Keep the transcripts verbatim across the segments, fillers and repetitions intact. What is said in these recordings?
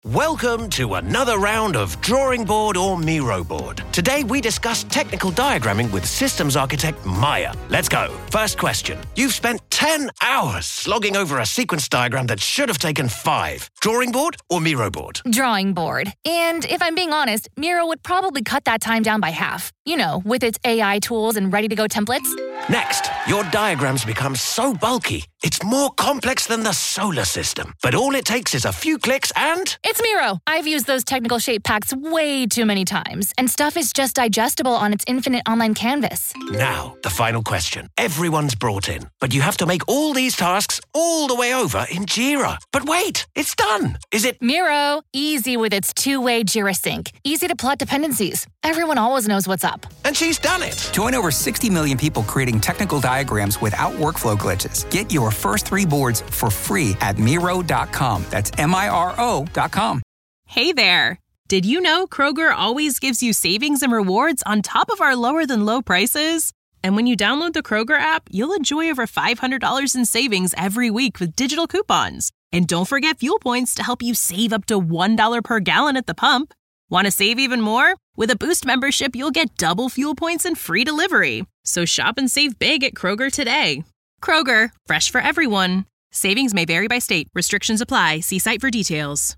Welcome to another round of Drawing Board or Miro Board. Today we discuss technical diagramming with systems architect Maya. Let's go. First question. You've spent ten hours slogging over a sequence diagram that should have taken five. Drawing board or Miro board? Drawing board. And if I'm being honest, Miro would probably cut that time down by half. You know, with its A I tools and ready-to-go templates. Next, your diagrams become so bulky, it's more complex than the solar system. But all it takes is a few clicks and... It's Miro. I've used those technical shape packs way too many times, and stuff is just digestible on its infinite online canvas. Now, the final question. Everyone's brought in, but you have to make all these tasks all the way over in Jira. But wait, it's done. Is it... Miro, easy with its two-way Jira sync. Easy to plot dependencies. Everyone always knows what's up. And she's done it. Join over sixty million people creating technical diagrams without workflow glitches. Get your first three boards for free at Miro dot com. That's M I R O dot com. Hey there. Did you know Kroger always gives you savings and rewards on top of our lower than low prices? And when you download the Kroger app, you'll enjoy over five hundred dollars in savings every week with digital coupons. And don't forget fuel points to help you save up to one dollar per gallon at the pump. Want to save even more? With a Boost membership, you'll get double fuel points and free delivery. So shop and save big at Kroger today. Kroger, fresh for everyone. Savings may vary by state. Restrictions apply. See site for details.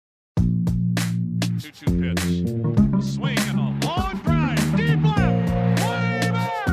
two two pitch. A swing and a long drive. Deep left. Way back.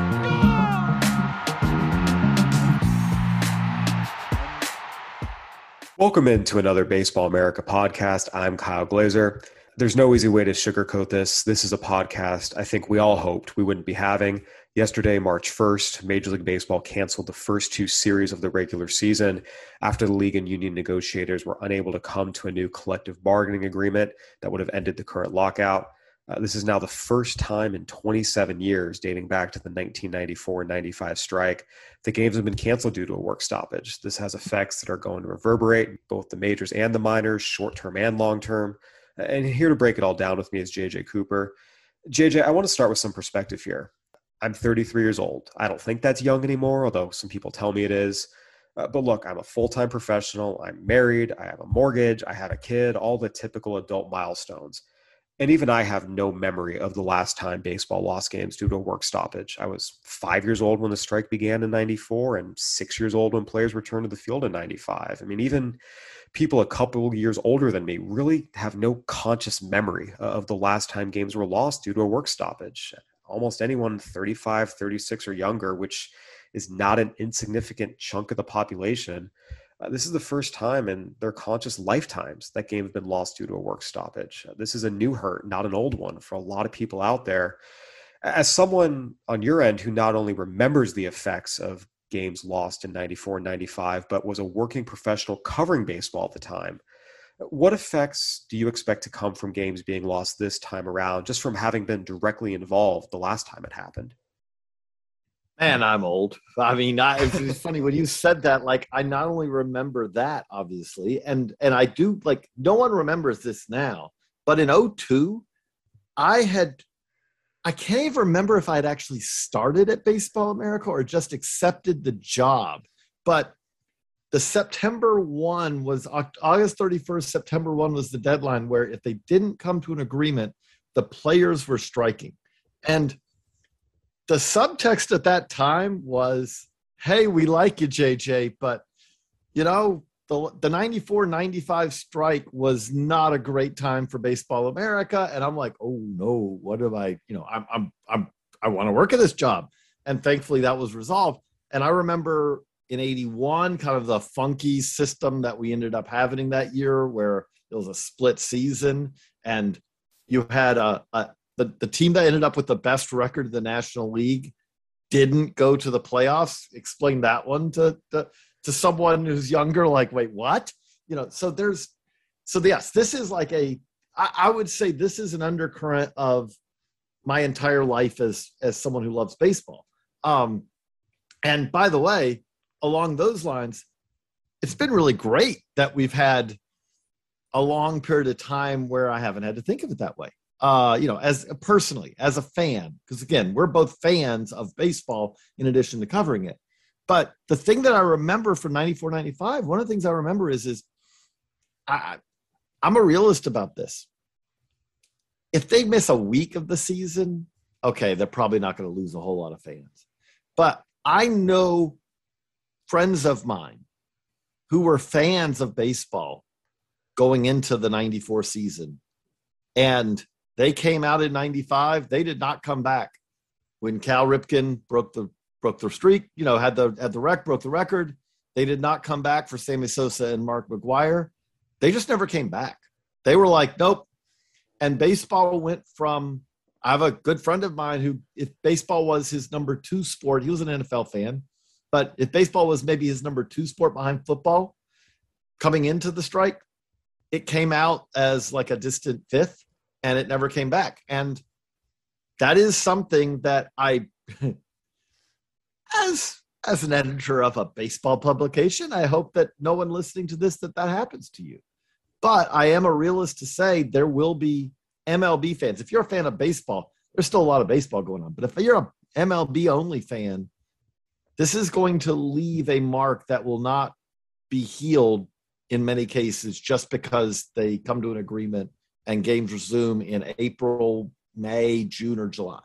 Gone. Welcome into another Baseball America podcast. I'm Kyle Glazer. There's no easy way to sugarcoat this. This is a podcast I think we all hoped we wouldn't be having. Yesterday, March first, Major League Baseball canceled the first two series of the regular season after the league and union negotiators were unable to come to a new collective bargaining agreement that would have ended the current lockout. Uh, this is now the first time in twenty-seven years, dating back to the nineteen ninety-four ninety-five strike, the games have been canceled due to a work stoppage. This has effects that are going to reverberate both the majors and the minors, short-term and long-term. And here to break it all down with me is J J Cooper. J J, I want to start with some perspective here. I'm thirty-three years old. I don't think that's young anymore, although some people tell me it is. Uh, but look, I'm a full-time professional. I'm married. I have a mortgage. I have a kid, all the typical adult milestones. And even I have no memory of the last time baseball lost games due to a work stoppage. I was five years old when the strike began in ninety-four and six years old when players returned to the field in ninety-five. I mean, even people a couple of years older than me really have no conscious memory of the last time games were lost due to a work stoppage. Almost anyone thirty-five, thirty-six or younger, which is not an insignificant chunk of the population, uh, this is the first time in their conscious lifetimes that games have been lost due to a work stoppage. Uh, this is a new hurt, not an old one for a lot of people out there. As someone on your end who not only remembers the effects of games lost in ninety-four and ninety-five, but was a working professional covering baseball at the time, what effects do you expect to come from games being lost this time around, just from having been directly involved the last time it happened? Man, I'm old. I mean, I, it's funny when you said that, like, I not only remember that, obviously, and and I do, like, no one remembers this now, but in oh two, I had, I can't even remember if I had actually started at Baseball America or just accepted the job, but the September first was August thirty-first, September first was the deadline where if they didn't come to an agreement, the players were striking. And the subtext at that time was, hey, we like you, J J, but, you know, the, the ninety-four ninety-five strike was not a great time for Baseball America. And I'm like, oh, no, what do I, you know, I'm, I'm, I'm, I want to work at this job. And thankfully that was resolved. And I remember in eighty-one, kind of the funky system that we ended up having that year where it was a split season and you had a, a the, the team that ended up with the best record in the National League didn't go to the playoffs. Explain that one to, to, to someone who's younger, like, wait, what? You know, so there's, so yes, this is like a, I, I would say this is an undercurrent of my entire life as, as someone who loves baseball. Um, and by the way, along those lines, it's been really great that we've had a long period of time where I haven't had to think of it that way. Uh, you know, as personally, as a fan, because again, we're both fans of baseball in addition to covering it. But the thing that I remember from ninety-four ninety-five, one of the things I remember is, is I, I'm a realist about this. If they miss a week of the season, okay, they're probably not going to lose a whole lot of fans. But I know friends of mine who were fans of baseball going into the ninety-four season, and they came out in ninety-five. They did not come back when Cal Ripken broke the broke the streak. You know, had the had the rec broke the record. They did not come back for Sammy Sosa and Mark McGwire. They just never came back. They were like, nope. And baseball went from. I have a good friend of mine who, if baseball was his number two sport, he was an N F L fan. But if baseball was maybe his number two sport behind football, coming into the strike, it came out as like a distant fifth, and it never came back. And that is something that I, as, as an editor of a baseball publication, I hope that no one listening to this, that that happens to you. But I am a realist to say there will be M L B fans. If you're a fan of baseball, there's still a lot of baseball going on. But if you're a M L B only fan, this is going to leave a mark that will not be healed in many cases just because they come to an agreement and games resume in April, May, June, or July.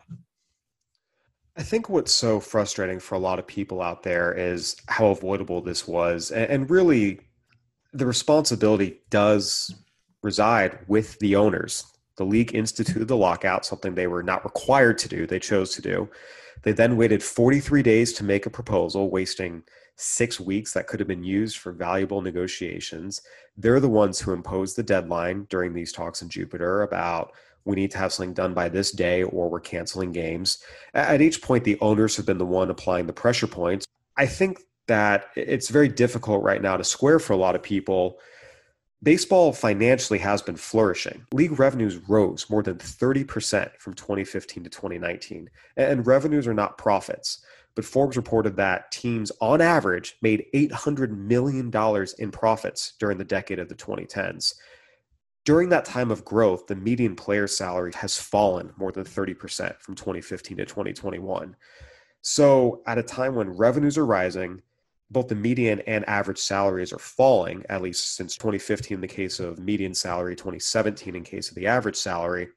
I think what's so frustrating for a lot of people out there is how avoidable this was. And really, the responsibility does reside with the owners. The league instituted the lockout, something they were not required to do. They chose to do. They then waited forty-three days to make a proposal, wasting six weeks that could have been used for valuable negotiations. They're the ones who imposed the deadline during these talks in Jupiter about we need to have something done by this day or we're canceling games. At each point, the owners have been the one applying the pressure points. I think that it's very difficult right now to square for a lot of people. Baseball financially has been flourishing. League revenues rose more than thirty percent from twenty fifteen to twenty nineteen, and revenues are not profits. But Forbes reported that teams on average made eight hundred million dollars in profits during the decade of the twenty tens. During that time of growth, the median player salary has fallen more than thirty percent from twenty fifteen to twenty twenty-one. So at a time when revenues are rising, both the median and average salaries are falling, at least since twenty fifteen in the case of median salary, twenty seventeen in case of the average salary.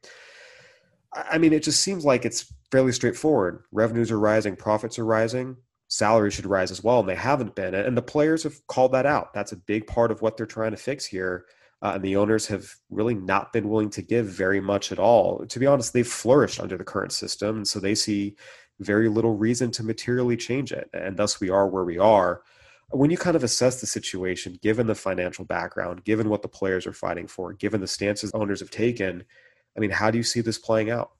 I mean, it just seems like it's fairly straightforward. Revenues are rising, profits are rising, salaries should rise as well, and they haven't been. And the players have called that out. That's a big part of what they're trying to fix here. Uh, and the owners have really not been willing to give very much at all. To be honest, they've flourished under the current system, and so they see very little reason to materially change it. And thus we are where we are. When you kind of assess the situation, given the financial background, given what the players are fighting for, given the stances owners have taken, I mean, how do you see this playing out?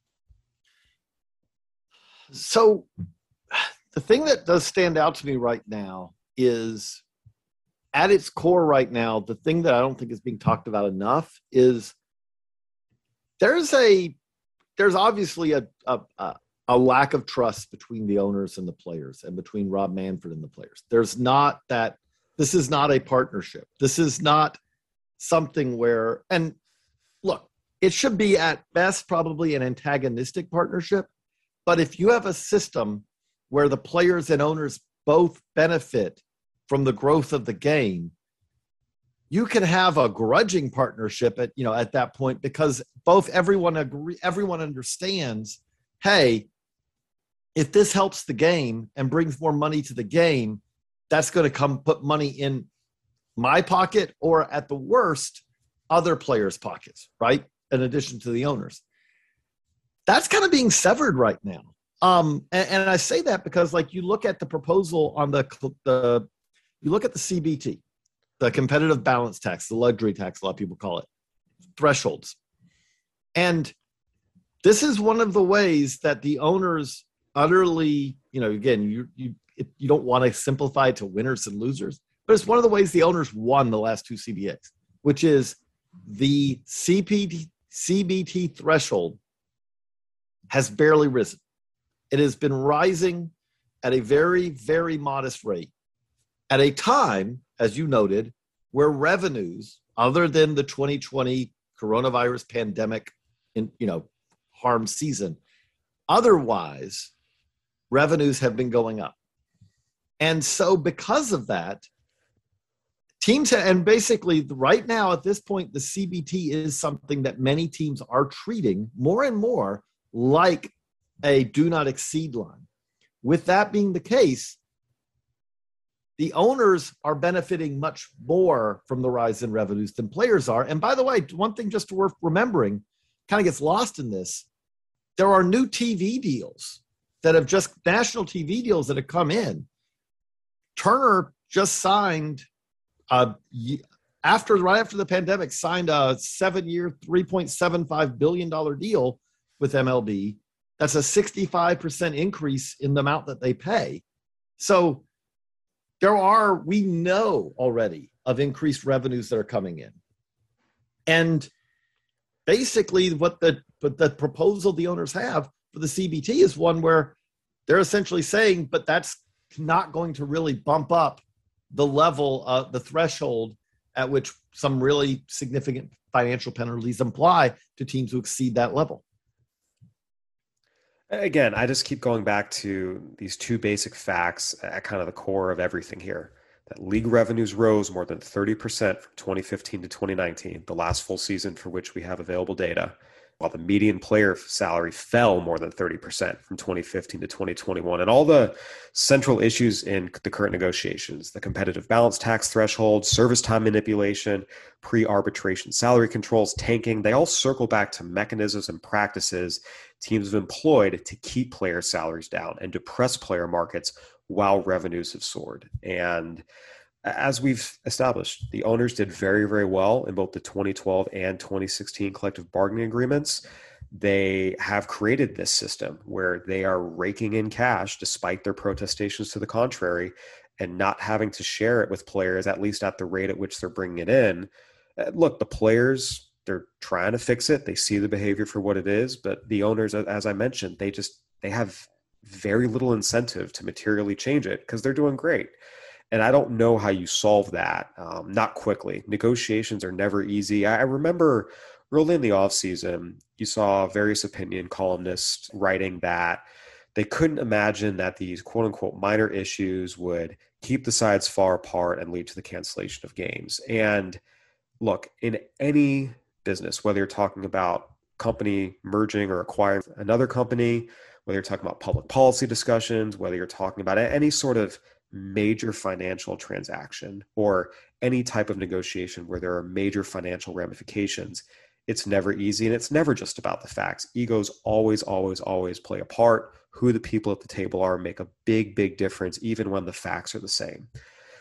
So the thing that does stand out to me right now is at its core right now, the thing that I don't think is being talked about enough is there's a, there's obviously a, a, a a lack of trust between the owners and the players and between Rob Manfred and the players. There's not that, this is not a partnership. This is not something where, and look, it should be at best probably an antagonistic partnership. But if you have a system where the players and owners both benefit from the growth of the game, you can have a grudging partnership at, you know, at that point, because both everyone agree, everyone understands, hey, if this helps the game and brings more money to the game, that's going to come put money in my pocket or at the worst, other players' pockets, right? In addition to the owners. That's kind of being severed right now. Um, and, and I say that because like you look at the proposal on the, the, you look at the C B T, the competitive balance tax, the luxury tax, a lot of people call it, thresholds. And this is one of the ways that the owners utterly, you know, again, you you you don't want to simplify it to winners and losers, but it's one of the ways the owners won the last two C B As, which is the C P T, C B T threshold has barely risen. It has been rising at a very, very modest rate at a time, as you noted, where revenues, other than the twenty twenty coronavirus pandemic, in you know, harm season, otherwise, revenues have been going up. And so because of that, teams, and basically right now at this point, the C B T is something that many teams are treating more and more like a do not exceed line. With that being the case, the owners are benefiting much more from the rise in revenues than players are. And by the way, one thing just worth remembering, kind of gets lost in this, there are new T V deals that have just, national T V deals that have come in. Turner just signed, uh, after right after the pandemic, signed a seven-year, three point seven five billion dollars deal with M L B. That's a sixty-five percent increase in the amount that they pay. So there are, we know already of increased revenues that are coming in. And basically what the, but the proposal the owners have for the C B T is one where they're essentially saying, but that's not going to really bump up the level, uh, the threshold at which some really significant financial penalties apply to teams who exceed that level. Again, I just keep going back to these two basic facts at kind of the core of everything here. That league revenues rose more than thirty percent from twenty fifteen to twenty nineteen, the last full season for which we have available data, while the median player salary fell more than thirty percent from twenty fifteen to twenty twenty-one. And all the central issues in the current negotiations, the competitive balance tax threshold, service time manipulation, pre-arbitration salary controls, tanking, they all circle back to mechanisms and practices teams have employed to keep player salaries down and depress player markets while revenues have soared. And as we've established, the owners did very, very well in both the twenty twelve and twenty sixteen collective bargaining agreements. They have created this system where they are raking in cash despite their protestations to the contrary and not having to share it with players, at least at the rate at which they're bringing it in. Look, the players, they're trying to fix it. They see the behavior for what it is, but the owners, as I mentioned, they just, they have very little incentive to materially change it because they're doing great. And I don't know how you solve that, um, not quickly. Negotiations are never easy. I, I remember early in the offseason, you saw various opinion columnists writing that they couldn't imagine that these quote unquote minor issues would keep the sides far apart and lead to the cancellation of games. And look, in any business, whether you're talking about company merging or acquiring another company, whether you're talking about public policy discussions, whether you're talking about any sort of major financial transaction or any type of negotiation where there are major financial ramifications, it's never easy. And it's never just about the facts. Egos always, always, always play a part. Who the people at the table are make a big, big difference, even when the facts are the same.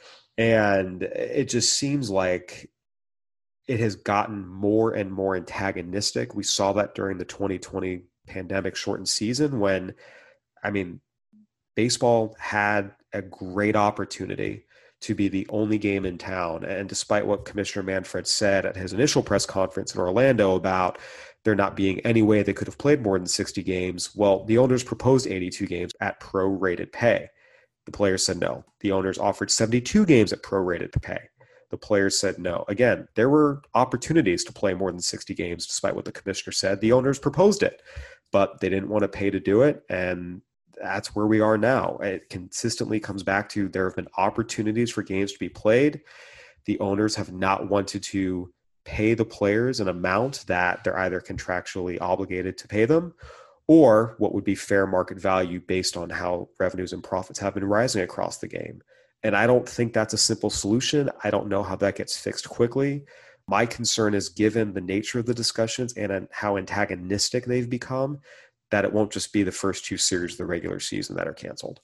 And it just seems like it has gotten more and more antagonistic. We saw that during the twenty twenty pandemic shortened season when, I mean, baseball had a great opportunity to be the only game in town. And despite what Commissioner Manfred said at his initial press conference in Orlando about there not being any way they could have played more than sixty games, well, the owners proposed eighty-two games at prorated pay. The players said no. The owners offered seventy-two games at prorated pay. The players said no. Again, there were opportunities to play more than sixty games, despite what the commissioner said. The owners proposed it, but they didn't want to pay to do it. And that's where we are now. It consistently comes back to there have been opportunities for games to be played. The owners have not wanted to pay the players an amount that they're either contractually obligated to pay them or what would be fair market value based on how revenues and profits have been rising across the game. And I don't think that's a simple solution. I don't know how that gets fixed quickly. My concern is, given the nature of the discussions and how antagonistic they've become, that it won't just be the first two series of the regular season that are canceled.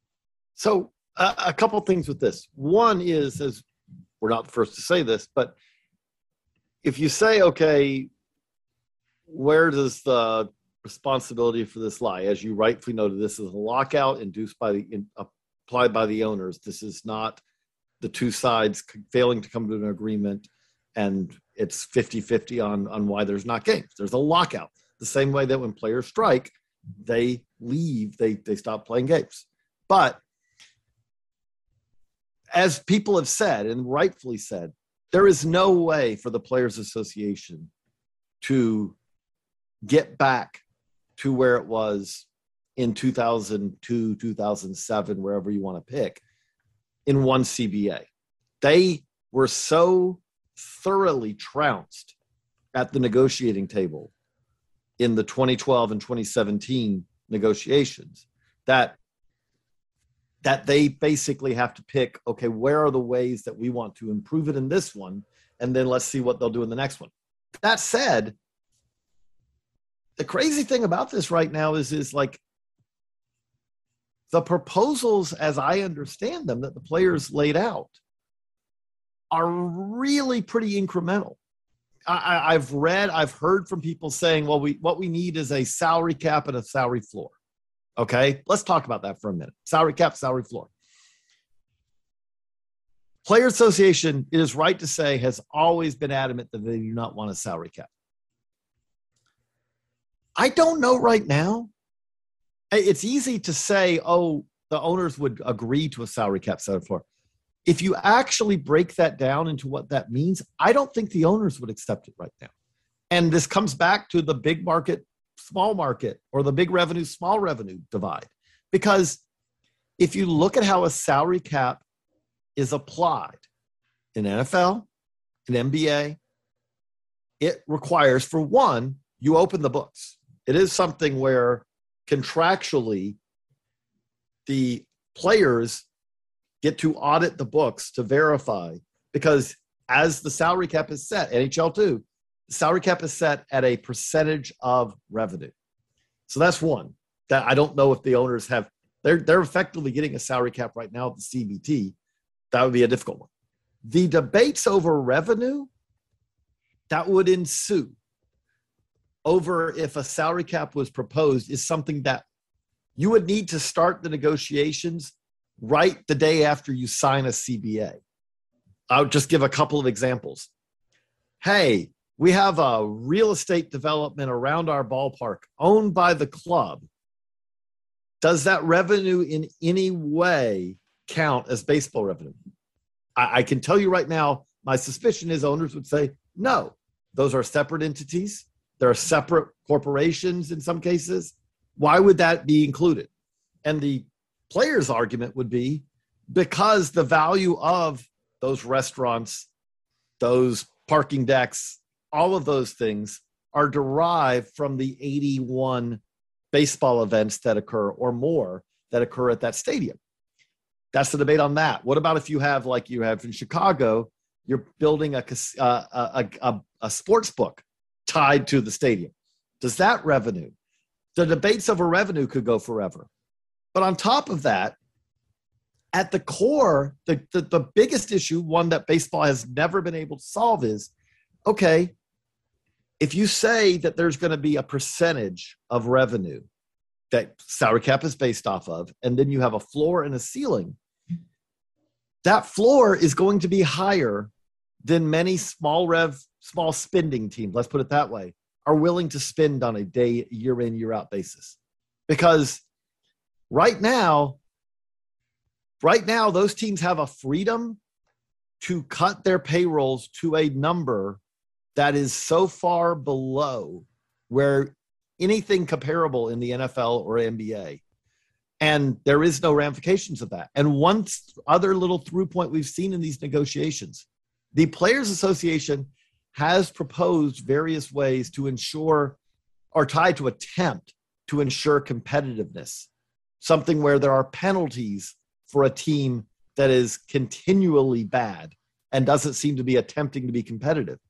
So uh, a couple things with this. One is, as we're not the first to say this, but if you say, okay, where does the responsibility for this lie? As you rightfully noted, this is a lockout induced by the in, applied by the owners. This is not the two sides failing to come to an agreement and it's fifty-fifty on, on why there's not games. There's a lockout. The same way that when players strike, they leave, they, they stop playing games. But as people have said, and rightfully said, there is no way for the Players Association to get back to where it was in two thousand two, two thousand seven, wherever you want to pick, in one C B A. They were so thoroughly trounced at the negotiating table in the twenty twelve and twenty seventeen negotiations that that they basically have to pick, okay, where are the ways that we want to improve it in this one? And then let's see what they'll do in the next one. That said, the crazy thing about this right now is, is like the proposals, as I understand them, that the players laid out are really pretty incremental. I, I've read, I've heard from people saying, well, we what we need is a salary cap and a salary floor. Okay, let's talk about that for a minute. Salary cap, salary floor. Player Association, it is right to say, has always been adamant that they do not want a salary cap. I don't know right now. It's easy to say, oh, the owners would agree to a salary cap, salary floor. If you actually break that down into what that means, I don't think the owners would accept it right now. And this comes back to the big market, small market, or the big revenue, small revenue divide. Because if you look at how a salary cap is applied in N F L, in N B A, it requires, for one, you open the books. It is something where contractually the players get to audit the books to verify, because as the salary cap is set, N H L too, the salary cap is set at a percentage of revenue. So that's one that I don't know if the owners have. They're, they're effectively getting a salary cap right now at the C B T. That would be a difficult one. The debates over revenue that would ensue over if a salary cap was proposed is something that you would need to start the negotiations right the day after you sign a C B A. I'll just give a couple of examples. Hey, we have a real estate development around our ballpark owned by the club. Does that revenue in any way count as baseball revenue? I, I can tell you right now, my suspicion is owners would say, no, those are separate entities. There are separate corporations in some cases. Why would that be included? And the player's argument would be because the value of those restaurants, those parking decks, all of those things are derived from the eighty-one baseball events that occur or more that occur at that stadium. That's the debate on that. What about if you have, like you have in Chicago, you're building a, uh, a, a, a sports book tied to the stadium? Does that revenue, the debates over revenue could go forever. But on top of that, at the core, the, the, the biggest issue, one that baseball has never been able to solve is, okay, if you say that there's going to be a percentage of revenue that salary cap is based off of, and then you have a floor and a ceiling, that floor is going to be higher than many small rev, small spending teams, let's put it that way, are willing to spend on a day, year in, year out basis. Because right now, right now, those teams have a freedom to cut their payrolls to a number that is so far below where anything comparable in the N F L or N B A. And there is no ramifications of that. And one other little through point we've seen in these negotiations, the Players Association has proposed various ways to ensure or try to attempt to ensure competitiveness, something where there are penalties for a team that is continually bad and doesn't seem to be attempting to be competitive.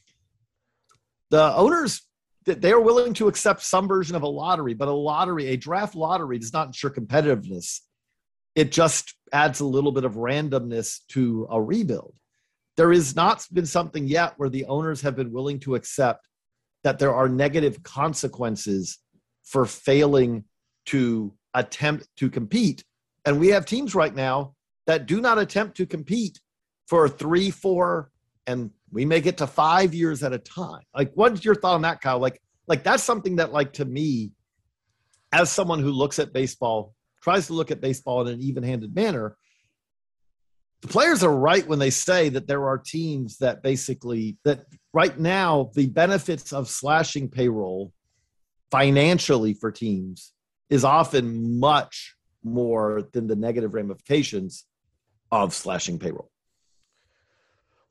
The owners, they are willing to accept some version of a lottery, but a lottery, a draft lottery does not ensure competitiveness. It just adds a little bit of randomness to a rebuild. There has not been something yet where the owners have been willing to accept that there are negative consequences for failing to attempt to compete. And we have teams right now that do not attempt to compete for three, four, and we may get to five years at a time. Like, what's your thought on that, Kyle? Like, like that's something that, like, to me, as someone who looks at baseball, tries to look at baseball in an even-handed manner, the players are right when they say that there are teams that basically, that right now, the benefits of slashing payroll financially for teams is often much more than the negative ramifications of slashing payroll.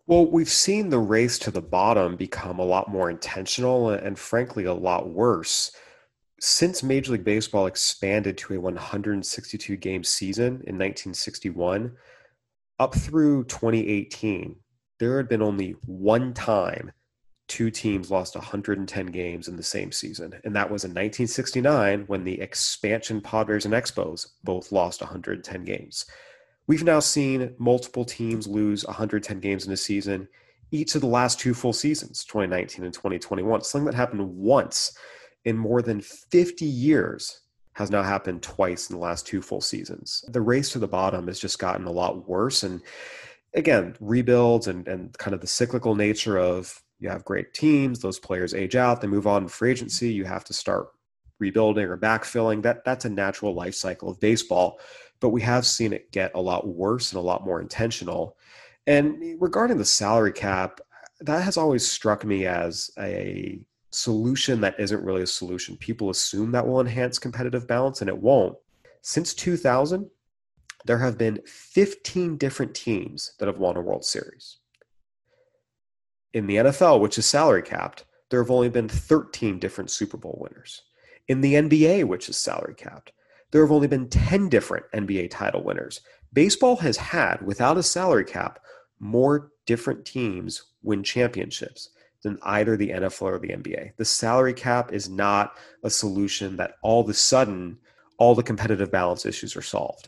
Well, we've seen the race to the bottom become a lot more intentional and, frankly, a lot worse. Since Major League Baseball expanded to a one hundred sixty-two game season in nineteen sixty-one, up through twenty eighteen, there had been only one time two teams lost one hundred ten games in the same season. And that was in nineteen sixty-nine when the expansion Padres and Expos both lost one hundred ten games. We've now seen multiple teams lose one hundred ten games in a season each of the last two full seasons, twenty nineteen and twenty twenty-one. Something that happened once in more than fifty years has now happened twice in the last two full seasons. The race to the bottom has just gotten a lot worse. And again, rebuilds and, and kind of the cyclical nature of you have great teams, those players age out, they move on to free agency, you have to start rebuilding or backfilling. That That's a natural life cycle of baseball. But we have seen it get a lot worse and a lot more intentional. And regarding the salary cap, that has always struck me as a solution that isn't really a solution. People assume that will enhance competitive balance, and it won't. Since two thousand, there have been fifteen different teams that have won a World Series. In the N F L, which is salary capped, there have only been thirteen different Super Bowl winners. In the N B A, which is salary capped, there have only been ten different N B A title winners. Baseball has had, without a salary cap, more different teams win championships than either the N F L or the N B A. The salary cap is not a solution that all of a sudden all the competitive balance issues are solved.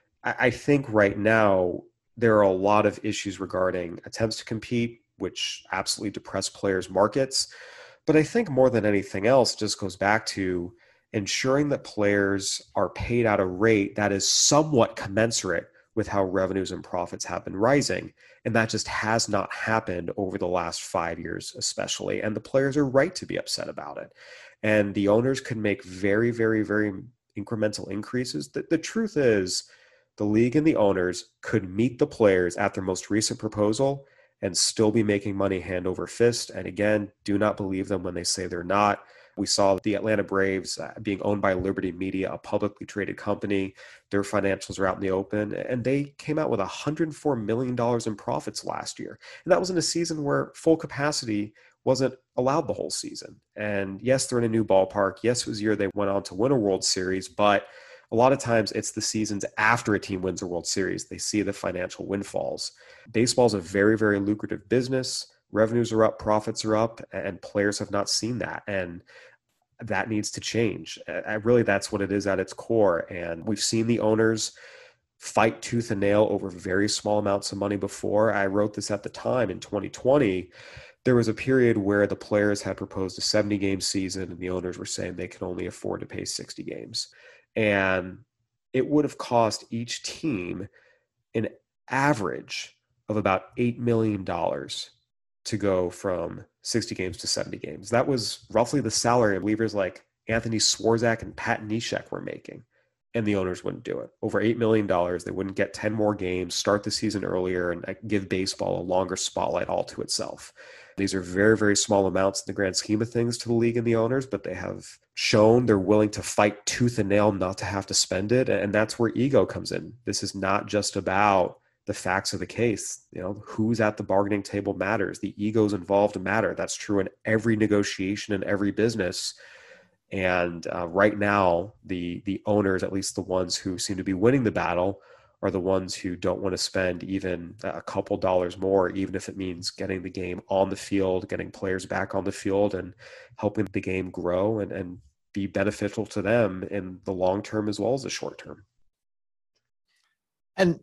I think right now there are a lot of issues regarding attempts to compete, which absolutely depress players' markets. But I think more than anything else, it just goes back to ensuring that players are paid at a rate that is somewhat commensurate with how revenues and profits have been rising. And that just has not happened over the last five years, especially. And the players are right to be upset about it. And the owners could make very, very, very incremental increases. The, the truth is, the league and the owners could meet the players at their most recent proposal and still be making money hand over fist. And again, do not believe them when they say they're not. We saw the Atlanta Braves being owned by Liberty Media, a publicly traded company. Their financials are out in the open, and they came out with one hundred four million dollars in profits last year. And that was in a season where full capacity wasn't allowed the whole season. And yes, they're in a new ballpark. Yes, it was a year they went on to win a World Series, but a lot of times it's the seasons after a team wins a World Series. They see the financial windfalls. Baseball is a very, very lucrative business. Revenues are up, profits are up, and players have not seen that. And that needs to change. I, really, that's what it is at its core. And we've seen the owners fight tooth and nail over very small amounts of money before. I wrote this at the time in twenty twenty. There was a period where the players had proposed a seventy game season and the owners were saying they can only afford to pay sixty games. And it would have cost each team an average of about eight million dollars to go from sixty games to seventy games. That was roughly the salary of relievers like Anthony Swarzak and Pat Neshek were making, and the owners wouldn't do it. Over eight million dollars, they wouldn't get ten more games, start the season earlier, and give baseball a longer spotlight all to itself. These are very, very small amounts in the grand scheme of things to the league and the owners, but they have shown they're willing to fight tooth and nail not to have to spend it, and that's where ego comes in. This is not just about the facts of the case. You know, who's at the bargaining table matters. The egos involved matter. That's true in every negotiation in every business. And uh, right now, the the owners, at least the ones who seem to be winning the battle, are the ones who don't want to spend even a couple dollars more, even if it means getting the game on the field, getting players back on the field, and helping the game grow and, and be beneficial to them in the long term as well as the short term. And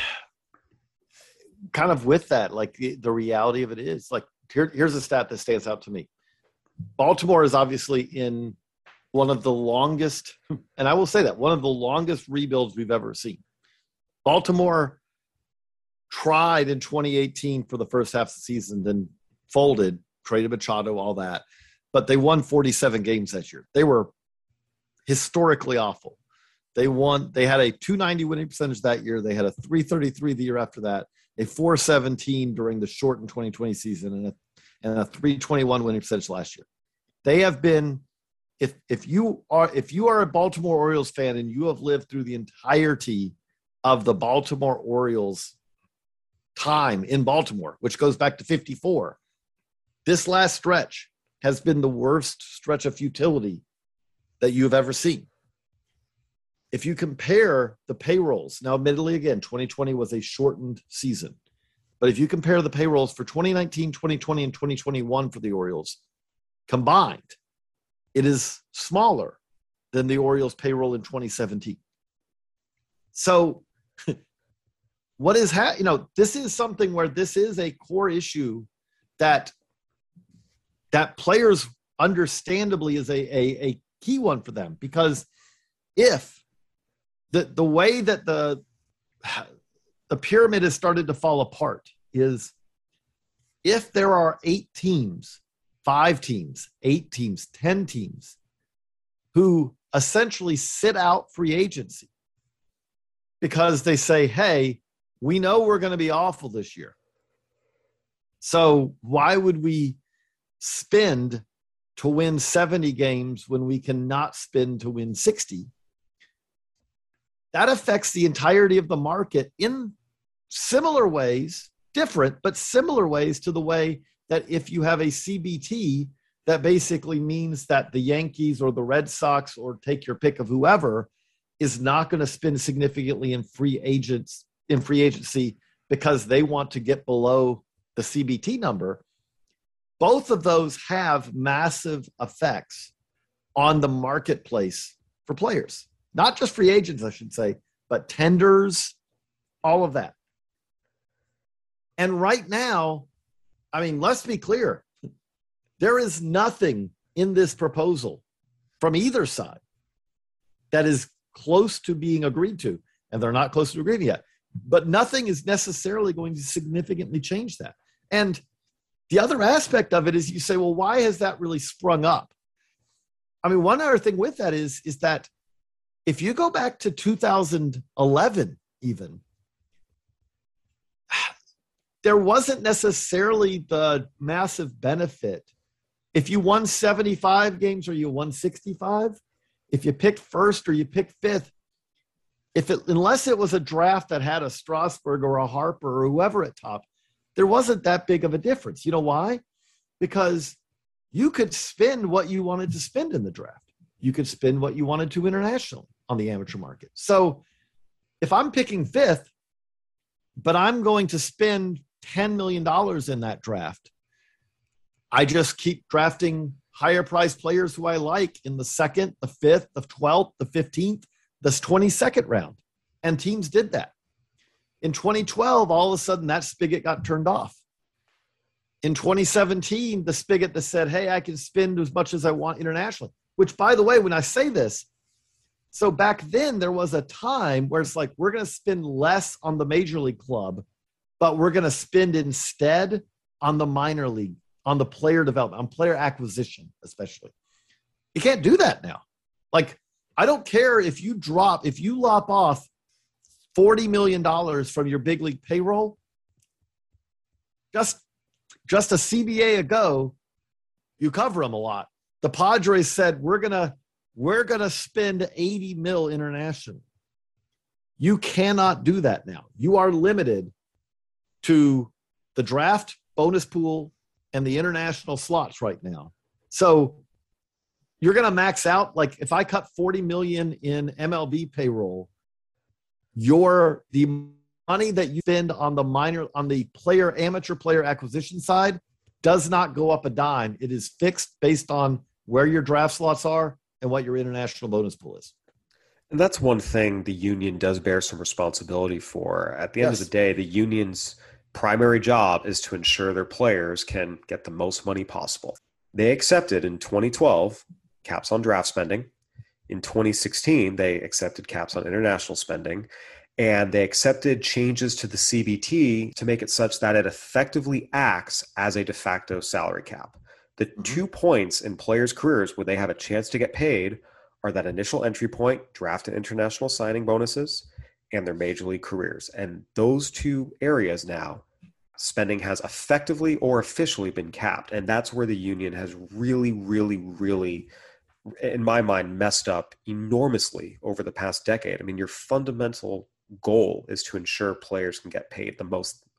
kind of with that, like the, the reality of it is, like, here, here's a stat that stands out to me. Baltimore is obviously in one of the longest, and I will say that, one of the longest rebuilds we've ever seen. Baltimore tried in twenty eighteen for the first half of the season, then folded, traded Machado, all that. But they won forty-seven games that year. They were historically awful. They won. They had a two ninety winning percentage that year. They had a three thirty-three the year after that, a four seventeen during the shortened twenty twenty season, and a, and a three twenty-one winning percentage last year. They have been, if if you are if you are a Baltimore Orioles fan and you have lived through the entirety of the Baltimore Orioles time in Baltimore, which goes back to fifty-four. This last stretch has been the worst stretch of futility that you've ever seen. If you compare the payrolls, now admittedly, again, twenty twenty was a shortened season, but if you compare the payrolls for twenty nineteen, twenty twenty, and twenty twenty-one for the Orioles combined, it is smaller than the Orioles payroll in twenty seventeen. So what is, ha- you know, this is something where this is a core issue that, that players understandably is a, a, a key one for them, because if the, the way that the, the pyramid has started to fall apart is if there are eight teams, five teams, eight teams, ten teams who essentially sit out free agency because they say, hey, we know we're going to be awful this year. So why would we spend to win seventy games when we cannot spend to win sixty? That affects the entirety of the market in similar ways, different, but similar ways to the way that if you have a C B T, that basically means that the Yankees or the Red Sox, or take your pick of whoever, is not going to spend significantly in free agents in free agency because they want to get below the C B T number. Both of those have massive effects on the marketplace for players, not just free agents, I should say, but tenders, all of that. And right now, I mean, let's be clear. There is nothing in this proposal from either side that is close to being agreed to, and they're not close to agreeing yet. But nothing is necessarily going to significantly change that. And the other aspect of it is you say, well, why has that really sprung up? I mean, one other thing with that is, is that if you go back to two thousand eleven even, there wasn't necessarily the massive benefit. If you won seventy-five games or you won sixty-five, if you picked first or you picked fifth, if it, unless it was a draft that had a Strasburg or a Harper or whoever at top, there wasn't that big of a difference. You know why? Because you could spend what you wanted to spend in the draft. You could spend what you wanted to internationally on the amateur market. So if I'm picking fifth, but I'm going to spend ten million dollars in that draft, I just keep drafting higher priced players who I like in the second, the fifth, the twelfth, the fifteenth, the twenty-second round. And teams did that. In twenty twelve, all of a sudden that spigot got turned off. In twenty seventeen, the spigot that said, hey, I can spend as much as I want internationally, which, by the way, when I say this, so back then there was a time where it's like, we're going to spend less on the major league club, but we're going to spend instead on the minor league, on the player development, on player acquisition, especially. You can't do that now. Like, I don't care if you drop, if you lop off forty million dollars from your big league payroll, just, just a C B A ago, you cover them a lot. The Padres said, we're going to, we're going to spend eighty mil internationally. You cannot do that now. You are limited to the draft, bonus pool, and the international slots right now. So you're going to max out. Like if I cut forty million in M L B payroll, your the money that you spend on the minor, on the player, amateur player acquisition side does not go up a dime. It is fixed based on where your draft slots are and what your international bonus pool is. And that's one thing the union does bear some responsibility for. At the end yes. of the day, the union's primary job is to ensure their players can get the most money possible. They accepted in twenty twelve caps on draft spending. In twenty sixteen, they accepted caps on international spending, and they accepted changes to the C B T to make it such that it effectively acts as a de facto salary cap. The mm-hmm. two points in players' careers where they have a chance to get paid are that initial entry point, draft and international signing bonuses, and their major league careers. And those two areas now, spending has effectively or officially been capped. And that's where the union has really, really, really, in my mind, messed up enormously over the past decade. I mean, your fundamental goal is to ensure players can get paid the most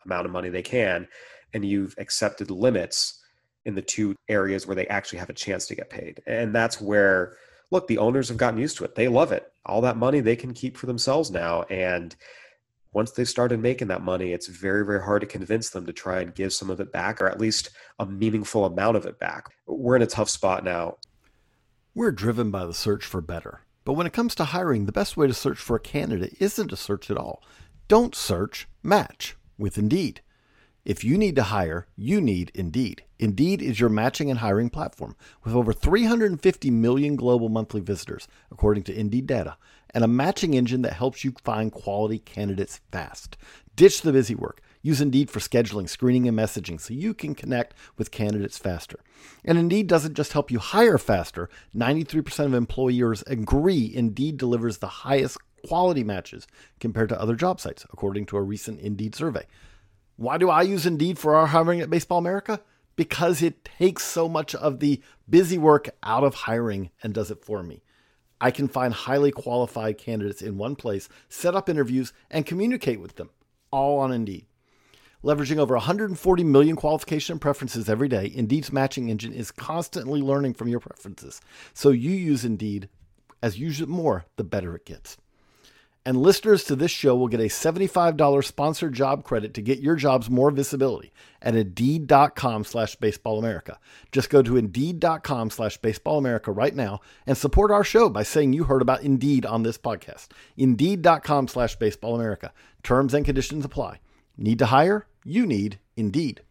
amount of money they can, and you've accepted limits in the two areas where they actually have a chance to get paid. And that's where, look, the owners have gotten used to it. They love it. All that money they can keep for themselves now. And once they've started making that money, it's very, very hard to convince them to try and give some of it back, or at least a meaningful amount of it back. We're in a tough spot now. We're driven by the search for better. But when it comes to hiring, the best way to search for a candidate isn't to search at all. Don't search, match with Indeed. If you need to hire, you need Indeed. Indeed is your matching and hiring platform with over three hundred fifty million global monthly visitors, according to Indeed data, and a matching engine that helps you find quality candidates fast. Ditch the busy work. Use Indeed for scheduling, screening, and messaging so you can connect with candidates faster. And Indeed doesn't just help you hire faster. ninety-three percent of employers agree Indeed delivers the highest quality matches compared to other job sites, according to a recent Indeed survey. Why do I use Indeed for our hiring at Baseball America? Because it takes so much of the busy work out of hiring and does it for me. I can find highly qualified candidates in one place, set up interviews, and communicate with them, all on Indeed. Leveraging over one hundred forty million qualification preferences every day, Indeed's matching engine is constantly learning from your preferences. So you use Indeed. As you use it more, the better it gets. And listeners to this show will get a seventy-five dollars sponsored job credit to get your jobs more visibility at Indeed.com slash Baseball America. Just go to Indeed.com slash Baseball America right now and support our show by saying you heard about Indeed on this podcast. Indeed.com slash Baseball America. Terms and conditions apply. Need to hire? You need Indeed.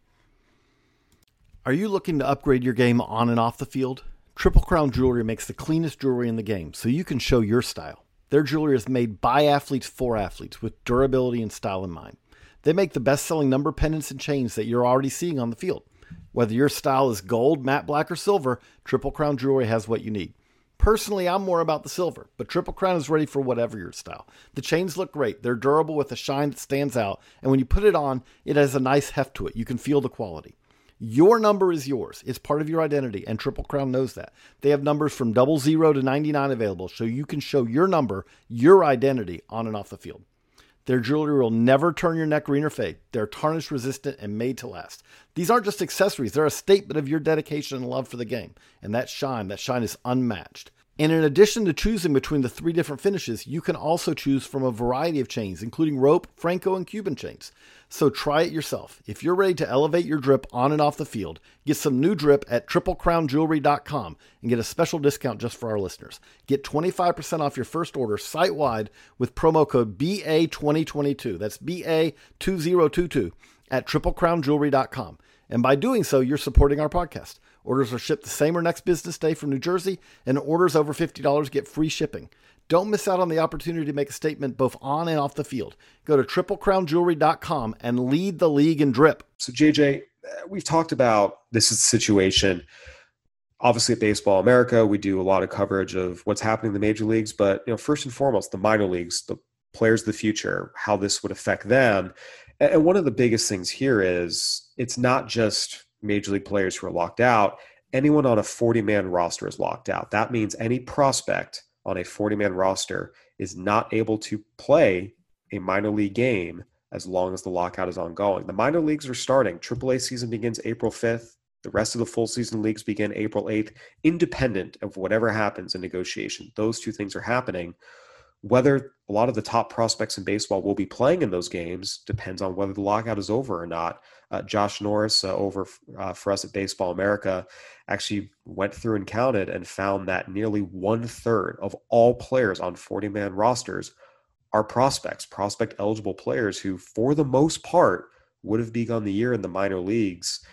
Are you looking to upgrade your game on and off the field? Triple Crown Jewelry makes the cleanest jewelry in the game so you can show your style. Their jewelry is made by athletes for athletes with durability and style in mind. They make the best-selling number pendants and chains that you're already seeing on the field. Whether your style is gold, matte black, or silver, Triple Crown Jewelry has what you need. Personally, I'm more about the silver, but Triple Crown is ready for whatever your style. The chains look great. They're durable with a shine that stands out, and when you put it on, it has a nice heft to it. You can feel the quality. Your number is yours. It's part of your identity, and Triple Crown knows that. They have numbers from double zero to ninety-nine available, so you can show your number, your identity, on and off the field. Their jewelry will never turn your neck green or fade. They're tarnish resistant and made to last. These aren't just accessories. They're a statement of your dedication and love for the game. And that shine, that shine is unmatched. And in addition to choosing between the three different finishes, you can also choose from a variety of chains, including rope, Franco, and Cuban chains. So try it yourself. If you're ready to elevate your drip on and off the field, get some new drip at triple crown jewelry dot com and get a special discount just for our listeners. Get twenty-five percent off your first order site-wide with promo code B A twenty twenty-two. That's B A two thousand twenty-two at triple crown jewelry dot com. And by doing so, you're supporting our podcast. Orders are shipped the same or next business day from New Jersey, and orders over fifty dollars get free shipping. Don't miss out on the opportunity to make a statement both on and off the field. Go to triple crown jewelry dot com and lead the league in drip. So, J J, we've talked about this is the situation. Obviously, at Baseball America, we do a lot of coverage of what's happening in the major leagues, but you know, first and foremost, the minor leagues, the players of the future, how this would affect them. And one of the biggest things here is it's not just major league players who are locked out. Anyone on a forty-man roster is locked out. That means any prospect on a forty-man roster is not able to play a minor league game as long as the lockout is ongoing. The minor leagues are starting. triple A season begins April fifth. The rest of the full season leagues begin April eighth, independent of whatever happens in negotiation. Those two things are happening. Whether a lot of the top prospects in baseball will be playing in those games depends on whether the lockout is over or not. Uh, Josh Norris uh, over uh, for us at Baseball America actually went through and counted and found that nearly one third of all players on forty-man rosters are prospects, prospect eligible players who, for the most part, would have begun the year in the minor leagues.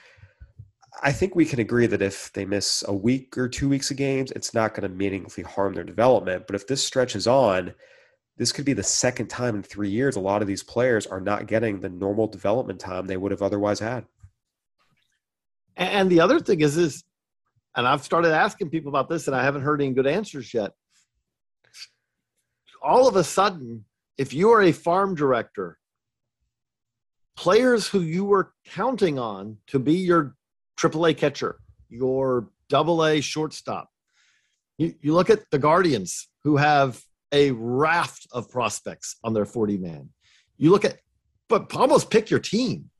I think we can agree that if they miss a week or two weeks of games, it's not going to meaningfully harm their development. But if this stretches on, this could be the second time in three years a lot of these players are not getting the normal development time they would have otherwise had. And the other thing is, is, and I've started asking people about this and I haven't heard any good answers yet. All of a sudden, if you are a farm director, players who you were counting on to be your triple A catcher, your double A shortstop, you, you look at the Guardians, who have a raft of prospects on their forty-man. You look at but almost pick your team.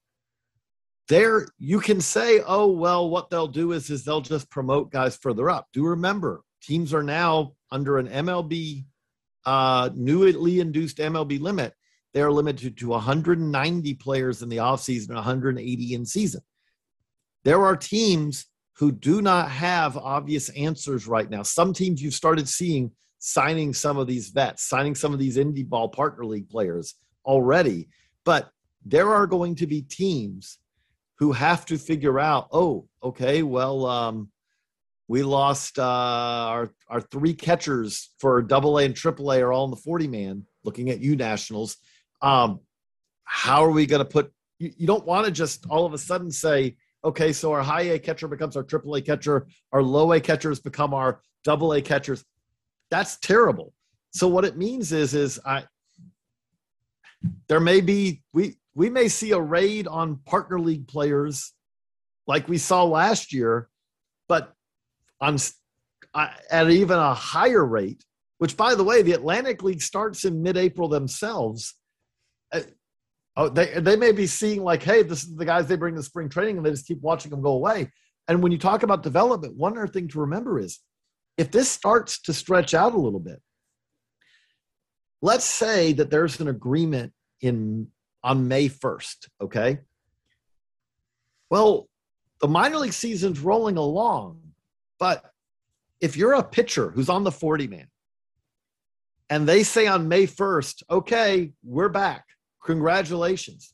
There, you can say, oh, well, what they'll do is, is they'll just promote guys further up. Do remember, teams are now under an M L B, uh, newly induced M L B limit. They're limited to one hundred ninety players in the offseason and one hundred eighty in season. There are teams who do not have obvious answers right now. Some teams you've started seeing signing some of these vets, signing some of these indie ball partner league players already. But there are going to be teams who have to figure out, oh, okay, well, um, we lost uh, our, our three catchers for double A and triple A are all in the forty man, looking at you Nationals. Um, how are we going to put, you, you don't want to just all of a sudden say, okay, so our high A catcher becomes our triple A catcher, our low A catchers become our double A catchers. That's terrible. So what it means is, is I, there may be, we, we may see a raid on partner league players like we saw last year, but on at even a higher rate, which, by the way, the Atlantic League starts in mid-April themselves. Oh, they, they may be seeing like, hey, this is the guys they bring to spring training, and they just keep watching them go away. And when you talk about development, one other thing to remember is if this starts to stretch out a little bit, let's say that there's an agreement in on May first, okay? Well, the minor league season's rolling along, but if you're a pitcher who's on the forty man and they say on May first, okay, we're back, congratulations.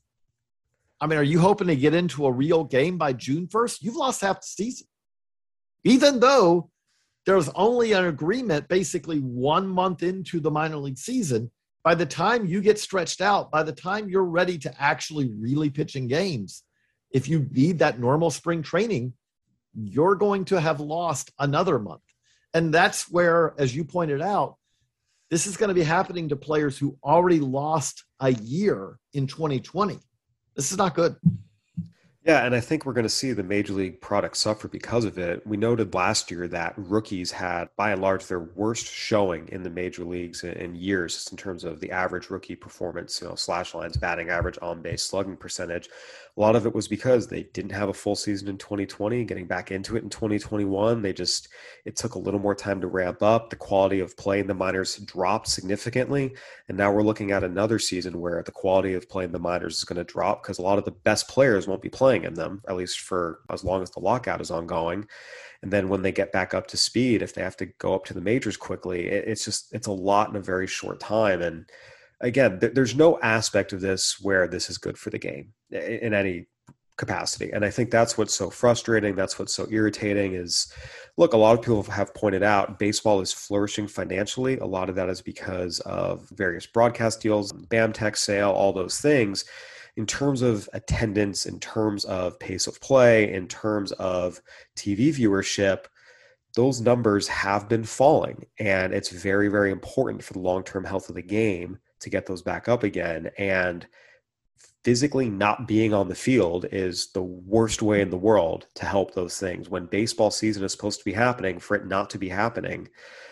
I mean, are you hoping to get into a real game by June first? You've lost half the season. Even though there's only an agreement basically one month into the minor league season, by the time you get stretched out, by the time you're ready to actually really pitch in games, if you need that normal spring training, you're going to have lost another month. And that's where, as you pointed out, this is going to be happening to players who already lost a year in twenty twenty. This is not good. Yeah, and I think we're going to see the major league product suffer because of it. We noted last year that rookies had, by and large, their worst showing in the major leagues in years, just in terms of the average rookie performance, you know, slash lines, batting average, on base, slugging percentage. A lot of it was because they didn't have a full season in twenty twenty, getting back into it in twenty twenty-one. They just, it took a little more time to ramp up. The quality of play in the minors dropped significantly. And now we're looking at another season where the quality of play in the minors is going to drop because a lot of the best players won't be playing in them, at least for as long as the lockout is ongoing. And then when they get back up to speed, if they have to go up to the majors quickly, it, it's just, it's a lot in a very short time. And again, th- there's no aspect of this where this is good for the game in, in any capacity. And I think that's what's so frustrating. That's what's so irritating is, look, a lot of people have pointed out baseball is flourishing financially. A lot of that is because of various broadcast deals, BAMTech sale, all those things. In terms of attendance, in terms of pace of play, in terms of T V viewership, those numbers have been falling. And it's very, very important for the long-term health of the game to get those back up again. And physically not being on the field is the worst way in the world to help those things. When baseball season is supposed to be happening, for it not to be happening,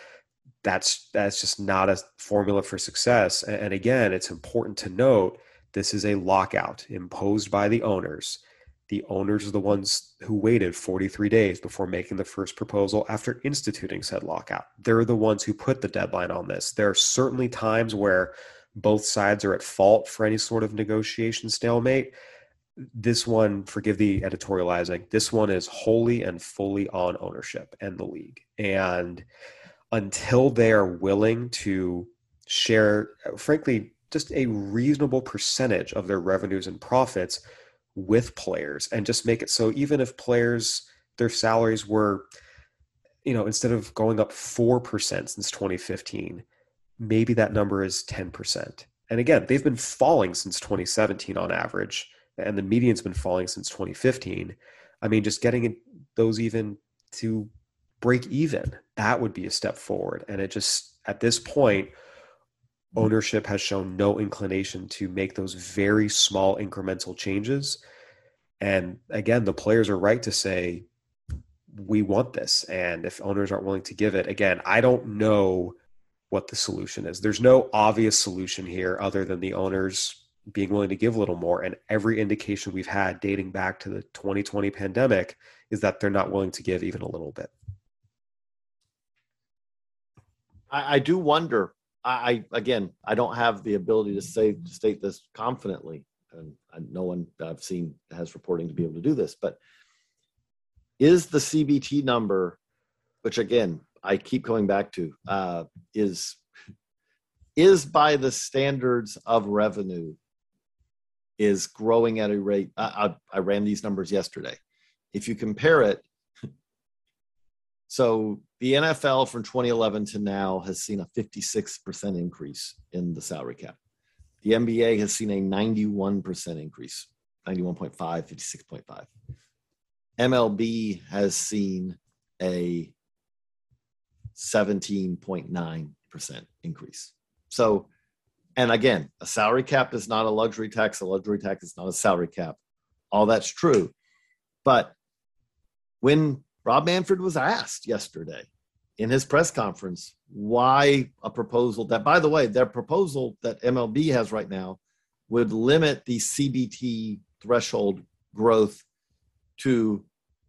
that's that's just not a formula for success. And again, it's important to note, this is a lockout imposed by the owners. The owners are the ones who waited forty-three days before making the first proposal after instituting said lockout. They're the ones who put the deadline on this. There are certainly times where both sides are at fault for any sort of negotiation stalemate. This one, forgive the editorializing, this one is wholly and fully on ownership and the league. And until they are willing to share, frankly, just a reasonable percentage of their revenues and profits with players, and just make it so even if players, their salaries were, you know, instead of going up four percent since twenty fifteen, maybe that number is ten percent. And again, they've been falling since twenty seventeen on average, and the median's been falling since twenty fifteen. I mean, just getting those even to break even, that would be a step forward. And it just, at this point, ownership has shown no inclination to make those very small incremental changes. And again, the players are right to say, we want this. And if owners aren't willing to give it, again, I don't know what the solution is. There's no obvious solution here other than the owners being willing to give a little more. And every indication we've had dating back to the twenty twenty pandemic is that they're not willing to give even a little bit. I, I do wonder. I, I again, I don't have the ability to say to state this confidently, and no one that I've seen has reporting to be able to do this. But is the C B T number, which again I keep going back to, uh, is is by the standards of revenue, is growing at a rate. I, I, I ran these numbers yesterday. If you compare it, so the N F L from twenty eleven to now has seen a fifty-six percent increase in the salary cap. The N B A has seen a ninety-one percent increase, ninety-one point five, fifty-six point five. M L B has seen a seventeen point nine percent increase. So, and again, a salary cap is not a luxury tax. A luxury tax is not a salary cap. All that's true. But when Rob Manfred was asked yesterday in his press conference why a proposal that, by the way, their proposal that M L B has right now would limit the C B T threshold growth to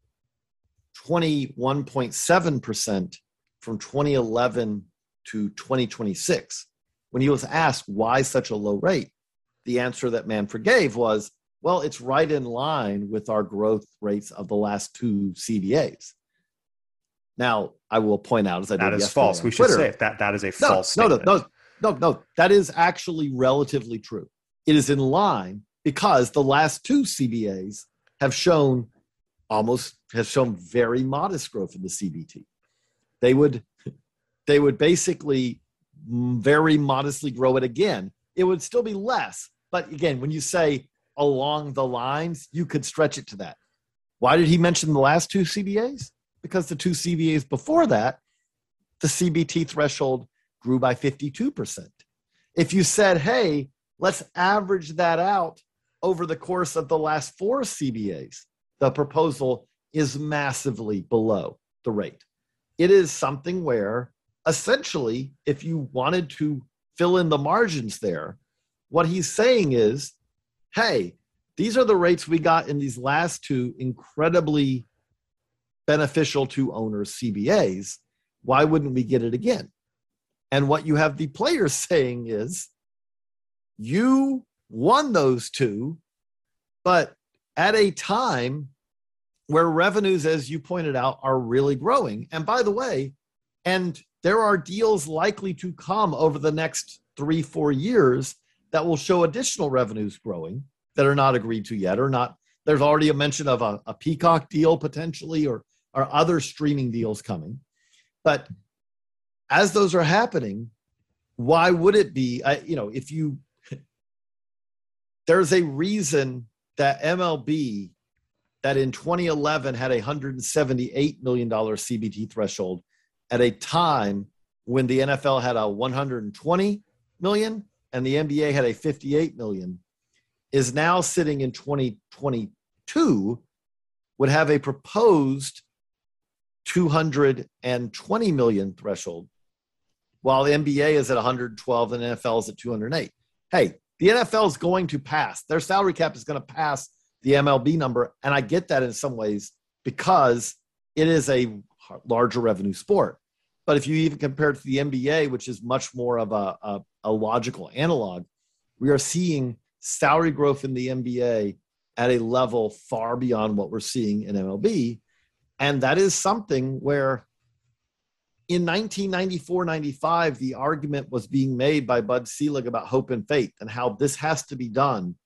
twenty-one point seven percent from twenty eleven to twenty twenty-six. When he was asked why such a low rate, the answer that Manfred gave was, well, it's right in line with our growth rates of the last two C B As. Now, I will point out, as I that did is yesterday false. on We should Twitter, say it. that that is a no, false no, statement. no, no, no, no. That is actually relatively true. It is in line because the last two C B As have shown almost have shown very modest growth in the C B T. They would, they would basically very modestly grow it again. It would still be less, but again, when you say along the lines, you could stretch it to that. Why did he mention the last two C B As? Because the two C B As before that, the C B T threshold grew by fifty-two percent. If you said, hey, let's average that out over the course of the last four C B As, the proposal is massively below the rate. It is something where essentially, if you wanted to fill in the margins there, what he's saying is, hey, these are the rates we got in these last two incredibly beneficial to owners C B As. Why wouldn't we get it again? And what you have the players saying is, you won those two, but at a time where revenues, as you pointed out, are really growing. And by the way, and there are deals likely to come over the next three, four years that will show additional revenues growing that are not agreed to yet, or not. There's already a mention of a, a Peacock deal potentially, or, or other streaming deals coming. But as those are happening, why would it be, I, you know, if you, there's a reason that M L B, that in twenty eleven had a one hundred seventy-eight million dollars C B T threshold at a time when the N F L had a one hundred twenty million and the N B A had a fifty-eight million, is now sitting in twenty twenty-two, would have a proposed two hundred twenty million threshold, while the N B A is at one hundred twelve and the N F L is at two hundred eight. Hey, the N F L is going to pass. Their salary cap is going to pass the M L B number, and I get that in some ways because it is a larger revenue sport. But if you even compare it to the N B A, which is much more of a, a, a logical analog, we are seeing salary growth in the N B A at a level far beyond what we're seeing in M L B. And that is something where in nineteen ninety-four ninety-five, the argument was being made by Bud Selig about hope and faith and how this has to be done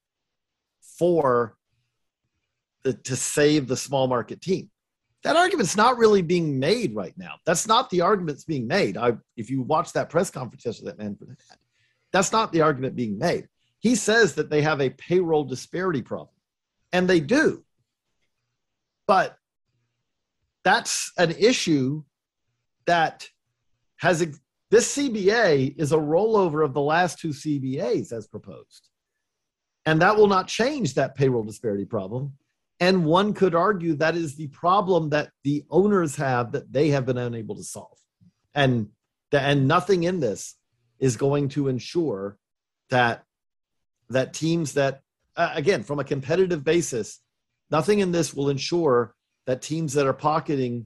for the, to save the small market team. That argument's not really being made right now. That's not the argument that's being made. I, if you watch that press conference yesterday, that man, that's not the argument being made. He says that they have a payroll disparity problem, and they do. But that's an issue that has a, this C B A is a rollover of the last two C B As as proposed. And that will not change that payroll disparity problem. And one could argue that is the problem that the owners have that they have been unable to solve. And, the, and nothing in this is going to ensure that that teams that, uh, again, from a competitive basis, nothing in this will ensure that teams that are pocketing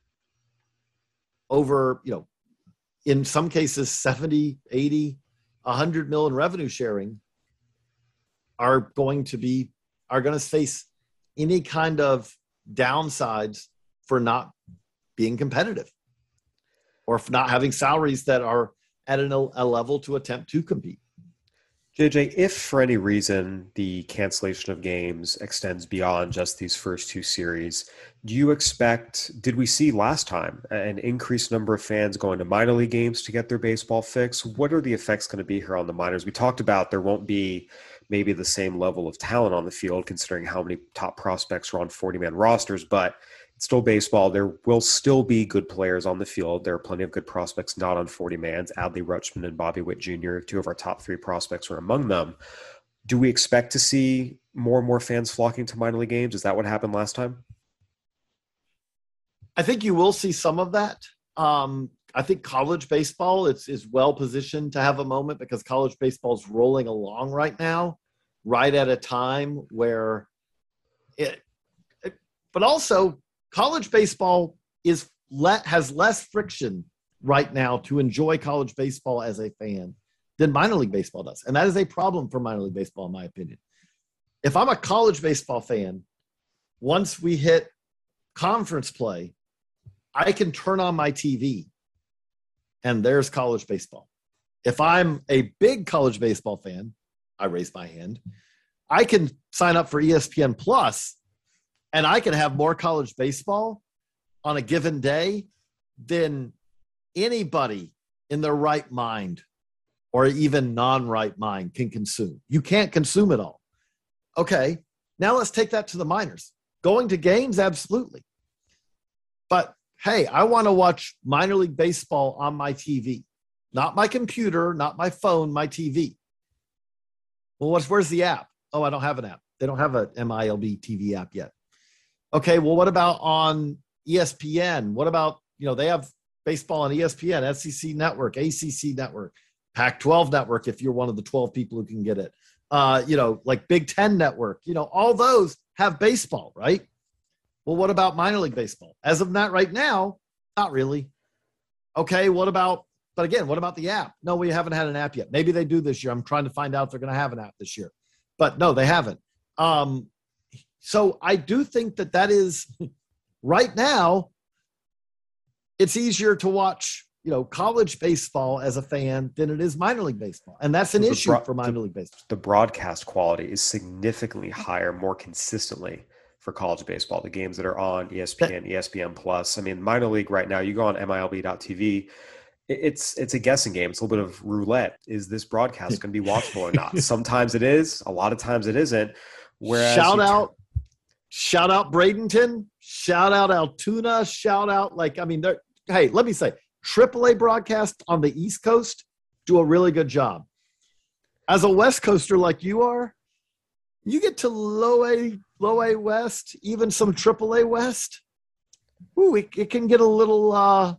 over, you know, in some cases, seventy, eighty, one hundred million revenue sharing are going to be, are going to face any kind of downsides for not being competitive or for not having salaries that are at an, a level to attempt to compete. J J, if for any reason the cancellation of games extends beyond just these first two series, do you expect, did we see last time an increased number of fans going to minor league games to get their baseball fix? What are the effects going to be here on the minors? We talked about there won't be maybe the same level of talent on the field considering how many top prospects are on forty-man rosters, but it's still baseball. There will still be good players on the field. There are plenty of good prospects not on forty-mans. Adley Rutschman and Bobby Witt Junior, two of our top three prospects, are among them. Do we expect to see more and more fans flocking to minor league games? Is that what happened last time? I think you will see some of that. Um, I think college baseball is, is well positioned to have a moment because college baseball is rolling along right now, right at a time where it, it but also college baseball is let has less friction right now to enjoy college baseball as a fan than minor league baseball does. And that is a problem for minor league baseball, in my opinion. If I'm a college baseball fan, once we hit conference play, I can turn on my T V and there's college baseball. If I'm a big college baseball fan, I raise my hand, I can sign up for E S P N Plus and I can have more college baseball on a given day than anybody in their right mind or even non-right mind can consume. You can't consume it all. Okay, now let's take that to the minors. Going to games, absolutely. But hey, I want to watch minor league baseball on my T V, not my computer, not my phone, my T V. Well, what's, where's the app? Oh, I don't have an app. They don't have a M I L B T V app yet. Okay, well, what about on E S P N? What about, you know, they have baseball on E S P N, S E C Network, A C C Network, Pac twelve Network, if you're one of the twelve people who can get it. Uh, you know, like Big Ten Network, you know, all those have baseball, right? Well, what about minor league baseball? As of that right now, not really. Okay, what about, but again, what about the app? No, we haven't had an app yet. Maybe they do this year. I'm trying to find out if they're going to have an app this year. But no, they haven't. Um, so I do think that that is, right now, it's easier to watch, you know, college baseball as a fan than it is minor league baseball. And that's an the issue bro- for minor the, league baseball. The broadcast quality is significantly higher, more consistently for college baseball. The games that are on E S P N, E S P N Plus. I mean, minor league right now, you go on M I L B dot T V, it's it's a guessing game. It's a little bit of roulette. Is this broadcast going to be watchable or not? Sometimes it is. A lot of times it isn't. Whereas shout out, t- shout out Bradenton, shout out Altoona, shout out, like, I mean, they're, hey, let me say, triple A broadcast on the East Coast do a really good job. As a West Coaster like you are, you get to low A, low A West, even some triple A West. Ooh, it, it can get a little, uh,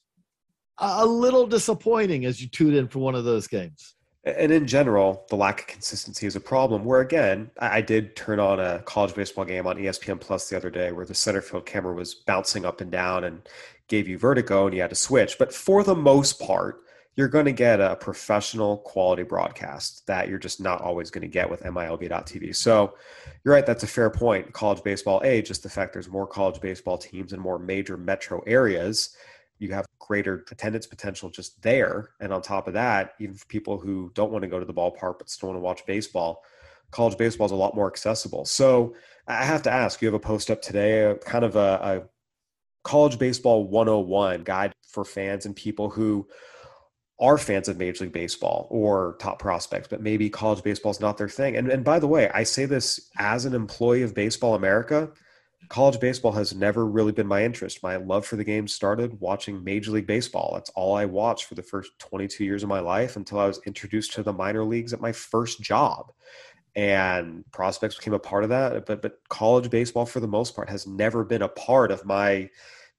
a little disappointing as you tune in for one of those games. And in general, the lack of consistency is a problem where, again, I did turn on a college baseball game on E S P N Plus the other day where the center field camera was bouncing up and down and gave you vertigo and you had to switch. But for the most part, you're going to get a professional quality broadcast that you're just not always going to get with M I L B dot T V. So you're right. That's a fair point. College baseball, A, just the fact there's more college baseball teams in more major metro areas. You have greater attendance potential just there. And on top of that, even for people who don't want to go to the ballpark but still want to watch baseball, college baseball is a lot more accessible. So I have to ask, you have a post up today, a, kind of a, a college baseball one oh one guide for fans and people who are fans of Major League Baseball or top prospects, but maybe college baseball is not their thing. And, and by the way, I say this as an employee of Baseball America. College baseball has never really been my interest. My love for the game started watching Major League Baseball. That's all I watched for the first twenty-two years of my life until I was introduced to the minor leagues at my first job. And prospects became a part of that. But, but college baseball, for the most part, has never been a part of my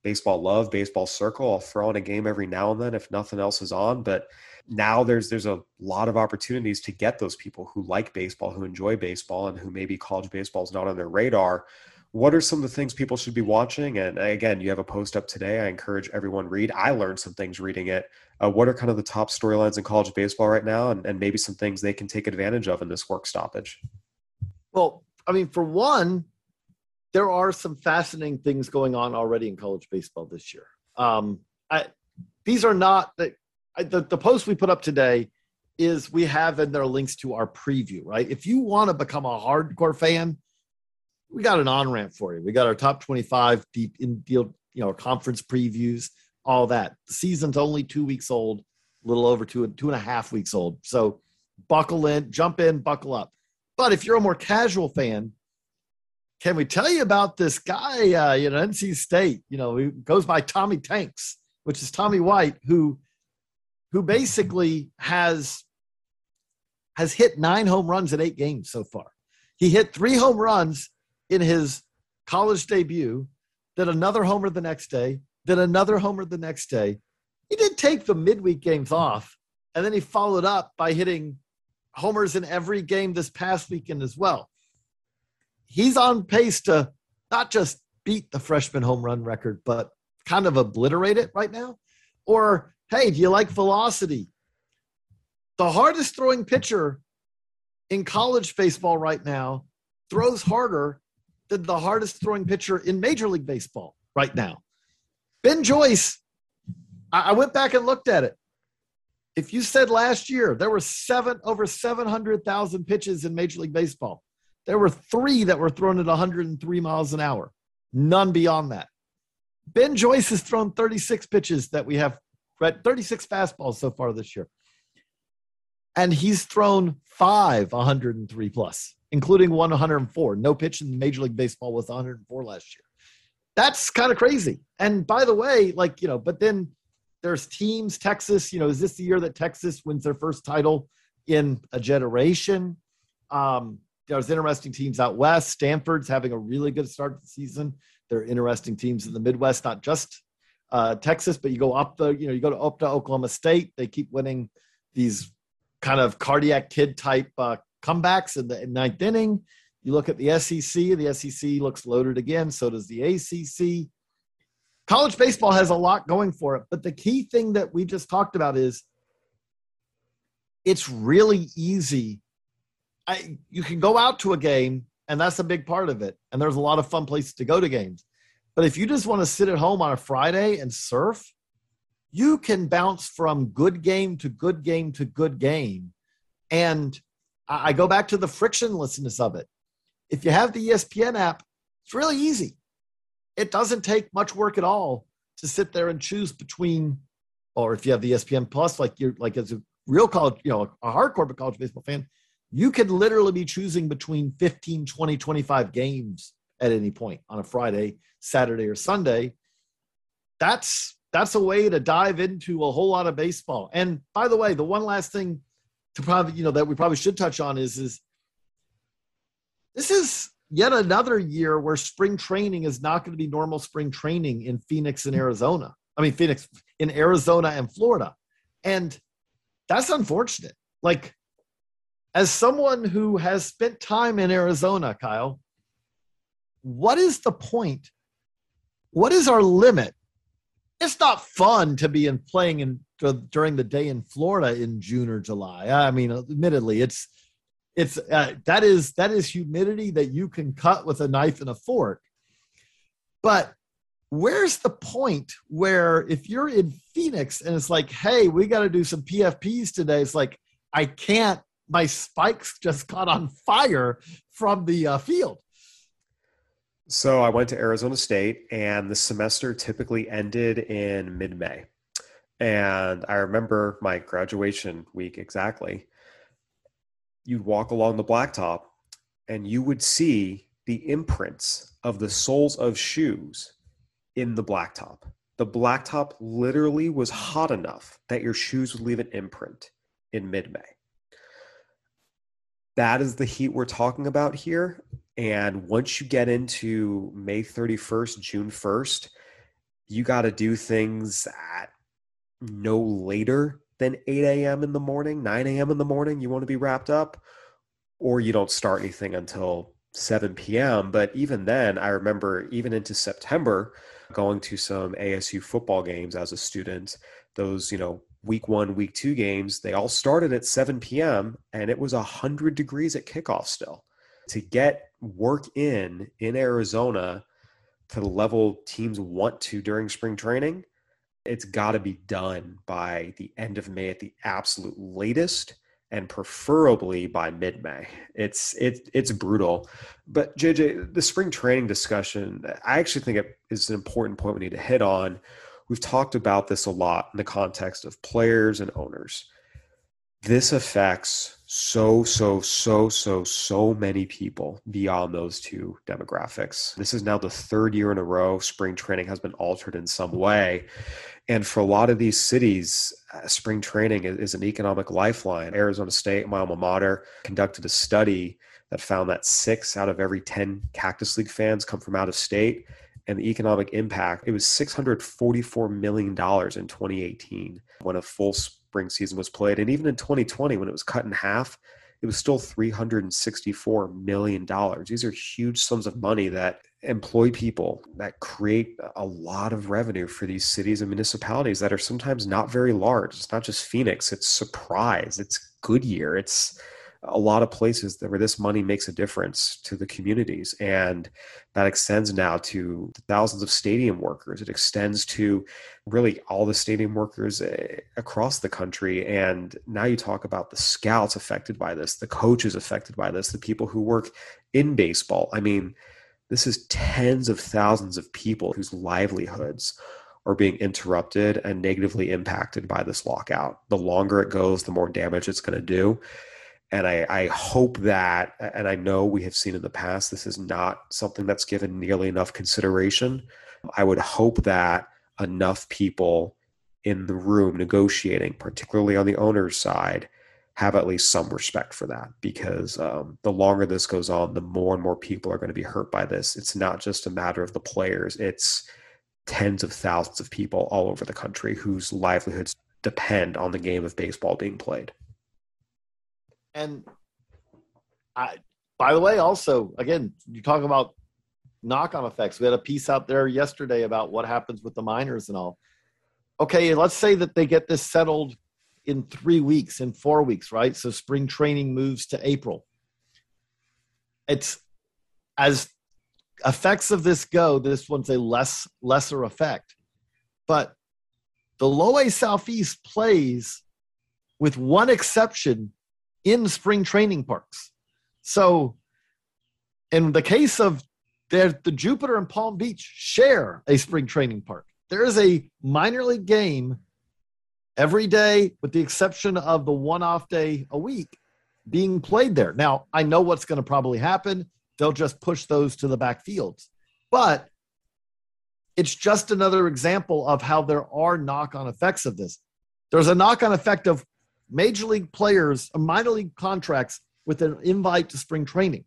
baseball love, baseball circle. I'll throw on a game every now and then if nothing else is on. But now there's there's a lot of opportunities to get those people who like baseball, who enjoy baseball, and who maybe college baseball is not on their radar. What are some of the things people should be watching? And again, you have a post up today. I encourage everyone read. I learned some things reading it. Uh, what are kind of the top storylines in college baseball right now, and, and maybe some things they can take advantage of in this work stoppage? Well, I mean, for one, there are some fascinating things going on already in college baseball this year. Um, I, these are not the, the the post we put up today is we have in there links to our preview, right? If you want to become a hardcore fan, we got an on-ramp for you. We got our top twenty-five deep in field, you know, conference previews, all that. The season's only two weeks old, a little over two, two and a half weeks old. So buckle in, jump in, buckle up. But if you're a more casual fan, can we tell you about this guy, uh, you know, N C State, you know, who goes by Tommy Tanks, which is Tommy White, who, who basically has, has hit nine home runs in eight games so far. He hit three home runs in his college debut, then another homer the next day, then another homer the next day. He did take the midweek games off, and then he followed up by hitting homers in every game this past weekend as well. He's on pace to not just beat the freshman home run record, but kind of obliterate it right now. Or, hey, do you like velocity? The hardest throwing pitcher in college baseball right now throws harder than the hardest throwing pitcher in Major League Baseball right now. Ben Joyce, I, I went back and looked at it. If you said last year there were seven over seven hundred thousand pitches in Major League Baseball, there were three that were thrown at one hundred three miles an hour, none beyond that. Ben Joyce has thrown thirty-six pitches that we have, read thirty-six fastballs so far this year. And he's thrown five one hundred three plus, including one one hundred four. No pitch in Major League Baseball was one hundred four last year. That's kind of crazy. And by the way, like, you know, but then there's teams, Texas, you know, is this the year that Texas wins their first title in a generation? Um, there's interesting teams out west. Stanford's having a really good start to the season. There are interesting teams in the Midwest, not just uh, Texas, but you go up the, you know, you go to up to Oklahoma State. They keep winning these kind of cardiac kid type uh, comebacks in the ninth inning. You look at the S E C, the S E C looks loaded again. So does the A C C. College baseball has a lot going for it, but the key thing that we just talked about is it's really easy. I, you can go out to a game, and that's a big part of it. And there's a lot of fun places to go to games. But if you just want to sit at home on a Friday and surf, you can bounce from good game to good game to good game. And I go back to the frictionlessness of it. If you have the E S P N app, it's really easy. It doesn't take much work at all to sit there and choose between, or if you have the E S P N Plus, like you're like as a real college, you know, a hardcore college baseball fan, you could literally be choosing between fifteen, twenty, twenty-five games at any point on a Friday, Saturday, or Sunday. That's that's a way to dive into a whole lot of baseball. And by the way, the one last thing to probably, you know, that we probably should touch on is, is this is yet another year where spring training is not going to be normal spring training in Phoenix and Arizona. I mean, Phoenix in Arizona and Florida. And that's unfortunate. Like, as someone who has spent time in Arizona, Kyle, what is the point? What is our limit? It's not fun to be in playing in during the day in Florida in June or July. I mean, admittedly, it's it's uh, that is that is humidity that you can cut with a knife and a fork. But where's the point where if you're in Phoenix and it's like, hey, we got to do some P F Ps today? It's like, I can't. My spikes just caught on fire from the uh, field. So I went to Arizona State, and the semester typically ended in mid-May. And I remember my graduation week exactly. You'd walk along the blacktop, and you would see the imprints of the soles of shoes in the blacktop. The blacktop literally was hot enough that your shoes would leave an imprint in mid-May. That is the heat we're talking about here. And once you get into May thirty-first, June first, you got to do things at no later than eight a.m. in the morning, nine a.m. in the morning. You want to be wrapped up, or you don't start anything until seven p.m. But even then, I remember even into September going to some A S U football games as a student. Those, you know, week one, week two games, they all started at seven p.m. and it was one hundred degrees at kickoff still. To get work in in Arizona to the level teams want to during spring training, it's got to be done by the end of May at the absolute latest, and preferably by mid-May. It's it, it's brutal. But J J, the spring training discussion, I actually think it is an important point we need to hit on. We've talked about this a lot in the context of players and owners. This affects so, so, so, so, so many people beyond those two demographics. This is now the third year in a row spring training has been altered in some way. And for a lot of these cities, uh, spring training is, is an economic lifeline. Arizona State, my alma mater, conducted a study that found that six out of every ten Cactus League fans come from out of state. And the economic impact, it was six hundred forty-four million dollars in twenty eighteen when a full spring season was played. And even in twenty twenty, when it was cut in half, it was still three hundred sixty-four million dollars. These are huge sums of money that employ people, that create a lot of revenue for these cities and municipalities that are sometimes not very large. It's not just Phoenix, it's Surprise, it's Goodyear, it's a lot of places that where this money makes a difference to the communities. And that extends now to thousands of stadium workers. It extends to really all the stadium workers across the country. And now you talk about the scouts affected by this, the coaches affected by this, the people who work in baseball. I mean, this is tens of thousands of people whose livelihoods are being interrupted and negatively impacted by this lockout. The longer it goes, the more damage it's going to do. And I, I hope that, and I know we have seen in the past, this is not something that's given nearly enough consideration. I would hope that enough people in the room negotiating, particularly on the owner's side, have at least some respect for that, because um, the longer this goes on, the more and more people are going to be hurt by this. It's not just a matter of the players. It's tens of thousands of people all over the country whose livelihoods depend on the game of baseball being played. And I, by the way, also, again, you talk about knock-on effects. We had a piece out there yesterday about what happens with the minors and all. Okay, let's say that they get this settled in three weeks, in four weeks, right? So spring training moves to April. It's, as effects of this go, this one's a less lesser effect. But the Low A Southeast plays, with one exception, in spring training parks. So in the case of the, the Jupiter and Palm Beach share a spring training park. There is a minor league game every day, with the exception of the one off day a week, being played there. Now, I know what's going to probably happen. They'll just push those to the back fields. But it's just another example of how there are knock-on effects of this. There's a knock-on effect of major league players, minor league contracts with an invite to spring training.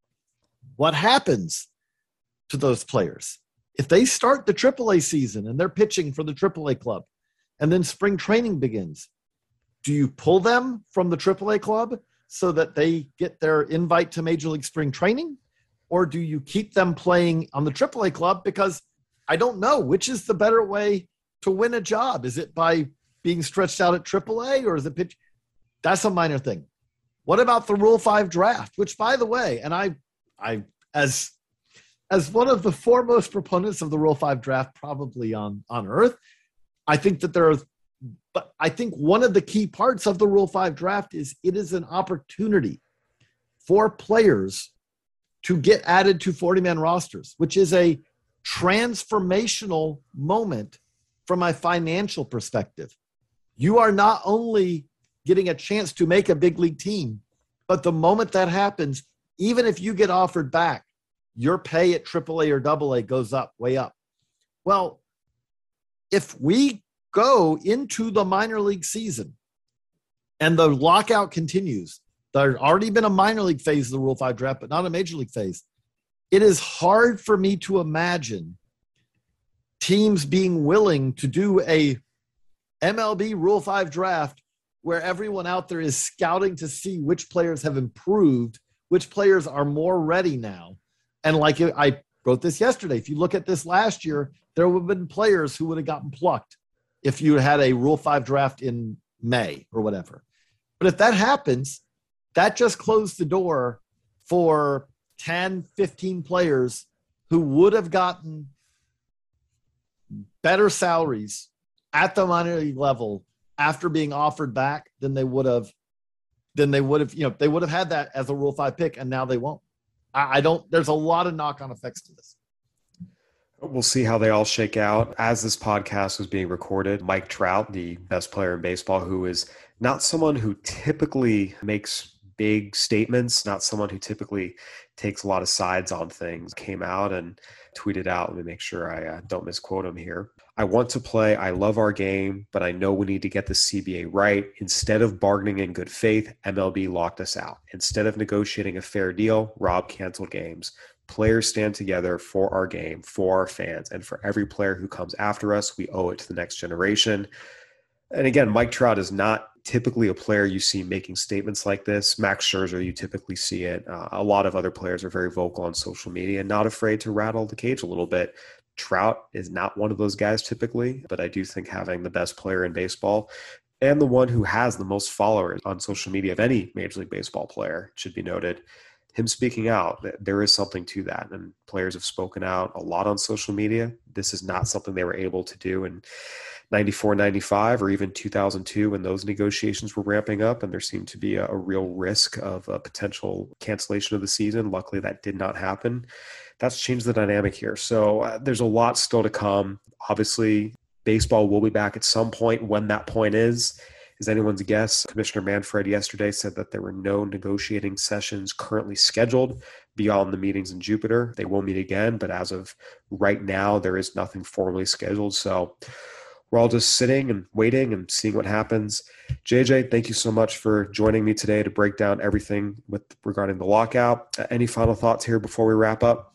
What happens to those players? If they start the triple A season and they're pitching for the triple A club, and then spring training begins, do you pull them from the triple A club so that they get their invite to major league spring training? Or do you keep them playing on the triple A club? Because I don't know, which is the better way to win a job? Is it by being stretched out at triple A, or is it pitch? That's a minor thing. What about the Rule five draft, which, by the way, and I, I, as, as one of the foremost proponents of the Rule five draft probably on, on earth, I think that there are, but I think one of the key parts of the Rule five draft is it is an opportunity for players to get added to forty-man rosters, which is a transformational moment from a financial perspective. You are not only getting a chance to make a big league team, but the moment that happens, even if you get offered back, your pay at triple A or double A goes up, way up. Well, if we go into the minor league season and the lockout continues, there's already been a minor league phase of the Rule five draft, but not a major league phase. It is hard for me to imagine teams being willing to do a M L B Rule five draft where everyone out there is scouting to see which players have improved, which players are more ready now. And like I wrote this yesterday, if you look at this last year, there would have been players who would have gotten plucked if you had a Rule five draft in May or whatever. But if that happens, that just closed the door for ten, fifteen players who would have gotten better salaries at the minor league level after being offered back than they would have, than they would have, you know, they would have had that as a Rule five pick, and now they won't. I, I don't, there's a lot of knock-on effects to this. We'll see how they all shake out. As this podcast was being recorded, Mike Trout, the best player in baseball, who is not someone who typically makes big statements, not someone who typically takes a lot of sides on things, came out and tweeted out, let me make sure I uh, don't misquote him here. I want to play. I love our game, but I know we need to get the C B A right. Instead of bargaining in good faith, M L B locked us out. Instead of negotiating a fair deal, Rob canceled games. Players stand together for our game, for our fans, and for every player who comes after us, we owe it to the next generation. And again, Mike Trout is not typically a player you see making statements like this. Max Scherzer, you typically see it. Uh, a lot of other players are very vocal on social media and not afraid to rattle the cage a little bit. Trout is not one of those guys typically, but I do think having the best player in baseball and the one who has the most followers on social media of any Major League Baseball player should be noted. Him speaking out, there is something to that. And players have spoken out a lot on social media. This is not something they were able to do in ninety-four, ninety-five, or even two thousand two when those negotiations were ramping up and there seemed to be a, a real risk of a potential cancellation of the season. Luckily, that did not happen. That's changed the dynamic here. So uh, there's a lot still to come. Obviously, baseball will be back at some point. When that point is, is anyone's guess. Commissioner Manfred yesterday said that there were no negotiating sessions currently scheduled beyond the meetings in Jupiter. They will meet again, but as of right now, there is nothing formally scheduled. So we're all just sitting and waiting and seeing what happens. J J, thank you so much for joining me today to break down everything with regarding the lockout. Uh, any final thoughts here before we wrap up?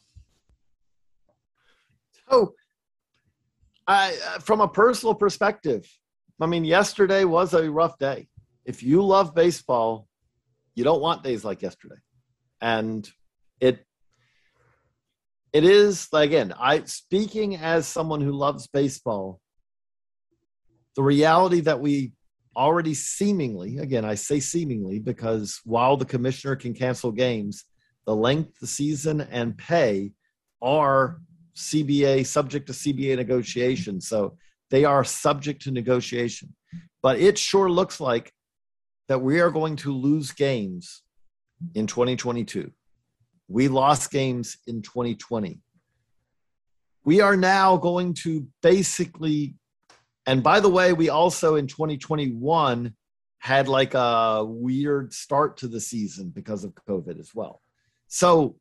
So, I, from a personal perspective, I mean, yesterday was a rough day. If you love baseball, you don't want days like yesterday. And it, it is, again, I speaking as someone who loves baseball, the reality that we already seemingly, again, I say seemingly because while the commissioner can cancel games, the length, the season, and pay are C B A, subject to C B A negotiation. So they are subject to negotiation. But it sure looks like that we are going to lose games in twenty twenty-two. We lost games in twenty twenty. We are now going to basically, and by the way, we also in twenty twenty-one had like a weird start to the season because of COVID as well. So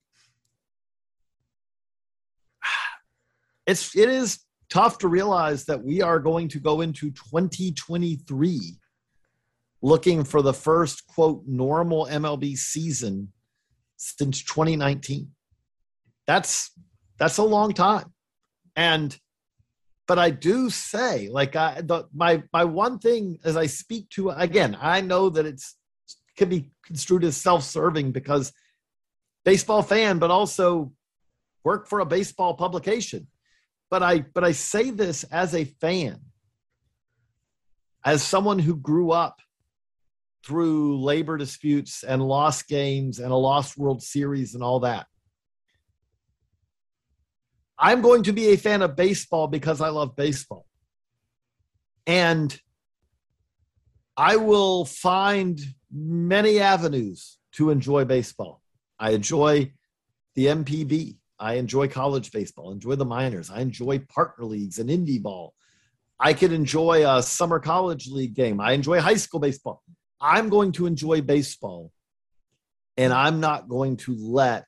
it's, it is tough to realize that we are going to go into twenty twenty-three looking for the first, quote, normal M L B season since twenty nineteen. That's, that's a long time. And, but I do say, like, I, the, my, my one thing as I speak to, again, I know that it's, can be construed as self-serving because baseball fan, but also work for a baseball publication. But I, but I say this as a fan, as someone who grew up through labor disputes and lost games and a lost World Series and all that. I'm going to be a fan of baseball because I love baseball. And I will find many avenues to enjoy baseball. I enjoy the M P B. I enjoy college baseball, I enjoy the minors. I enjoy partner leagues and indie ball. I could enjoy a summer college league game. I enjoy high school baseball. I'm going to enjoy baseball, and I'm not going to let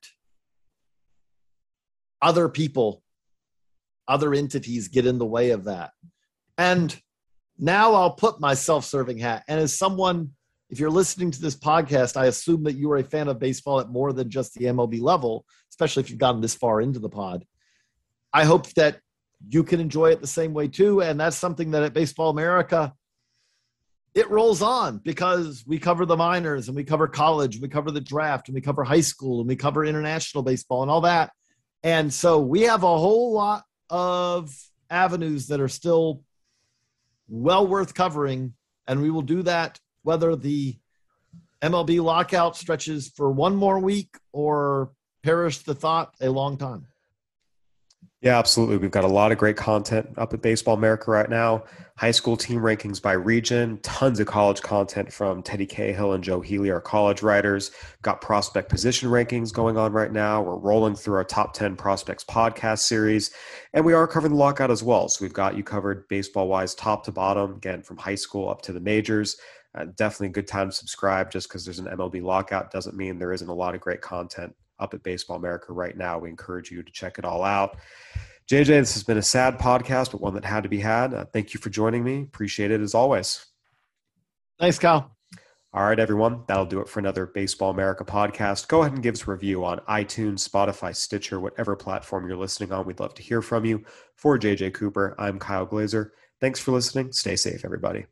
other people, other entities get in the way of that. And now I'll put my self-serving hat. And as someone, if you're listening to this podcast, I assume that you are a fan of baseball at more than just the M L B level, especially if you've gotten this far into the pod. I hope that you can enjoy it the same way too. And that's something that at Baseball America, it rolls on because we cover the minors and we cover college, and we cover the draft, and we cover high school, and we cover international baseball and all that. And so we have a whole lot of avenues that are still well worth covering. And we will do that whether the M L B lockout stretches for one more week or perish the thought a long time. Yeah, absolutely. We've got a lot of great content up at Baseball America right now. High school team rankings by region, tons of college content from Teddy Cahill and Joe Healy, our college writers. Got prospect position rankings going on right now. We're rolling through our top ten prospects podcast series, and we are covering the lockout as well. So we've got you covered baseball-wise top to bottom, again, from high school up to the majors. Uh, definitely a good time to subscribe. Just because there's an M L B lockout doesn't mean there isn't a lot of great content up at Baseball America right now. We encourage you to check it all out. J J, this has been a sad podcast, but one that had to be had. Uh, thank you for joining me. Appreciate it as always. Thanks, Kyle. All right, everyone. That'll do it for another Baseball America podcast. Go ahead and give us a review on iTunes, Spotify, Stitcher, whatever platform you're listening on. We'd love to hear from you. For J J Cooper, I'm Kyle Glazer. Thanks for listening. Stay safe, everybody.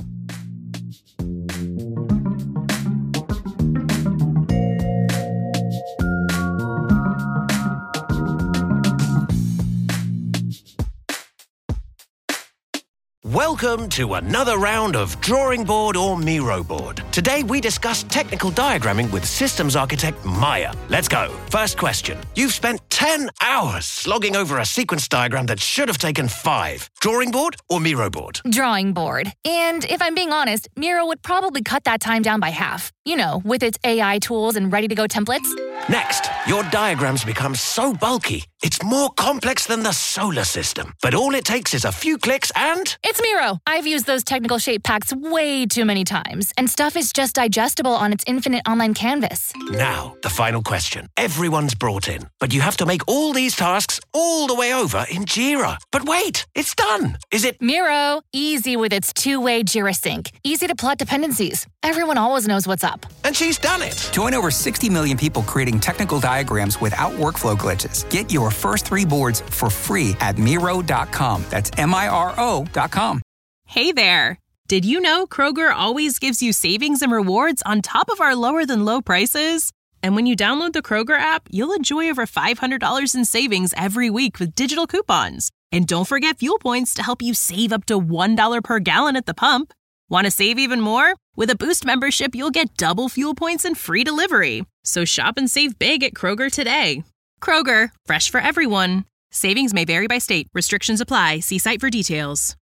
Welcome to another round of Drawing Board or Miro Board. Today we discuss technical diagramming with systems architect Maya. Let's go. First question. You've spent ten hours slogging over a sequence diagram that should have taken five. Drawing board or Miro board? Drawing board. And if I'm being honest, Miro would probably cut that time down by half. You know, with its A I tools and ready-to-go templates. Next, your diagrams become so bulky, it's more complex than the solar system. But all it takes is a few clicks and... It's Miro. I've used those technical shape packs way too many times, and stuff is just digestible on its infinite online canvas. Now, the final question. Everyone's brought in, but you have to make all these tasks all the way over in Jira. But wait, it's done. Is it... Miro, easy with its two-way Jira sync. Easy to plot dependencies. Everyone always knows what's up. And she's done it. Join over sixty million people creating technical diagrams without workflow glitches. Get your first three boards for free at Miro dot com. That's M I R O dot com. Hey there. Did you know Kroger always gives you savings and rewards on top of our lower than low prices? And when you download the Kroger app, you'll enjoy over five hundred dollars in savings every week with digital coupons. And don't forget fuel points to help you save up to one dollar per gallon at the pump. Want to save even more? With a Boost membership, you'll get double fuel points and free delivery. So shop and save big at Kroger today. Kroger, fresh for everyone. Savings may vary by state. Restrictions apply. See site for details.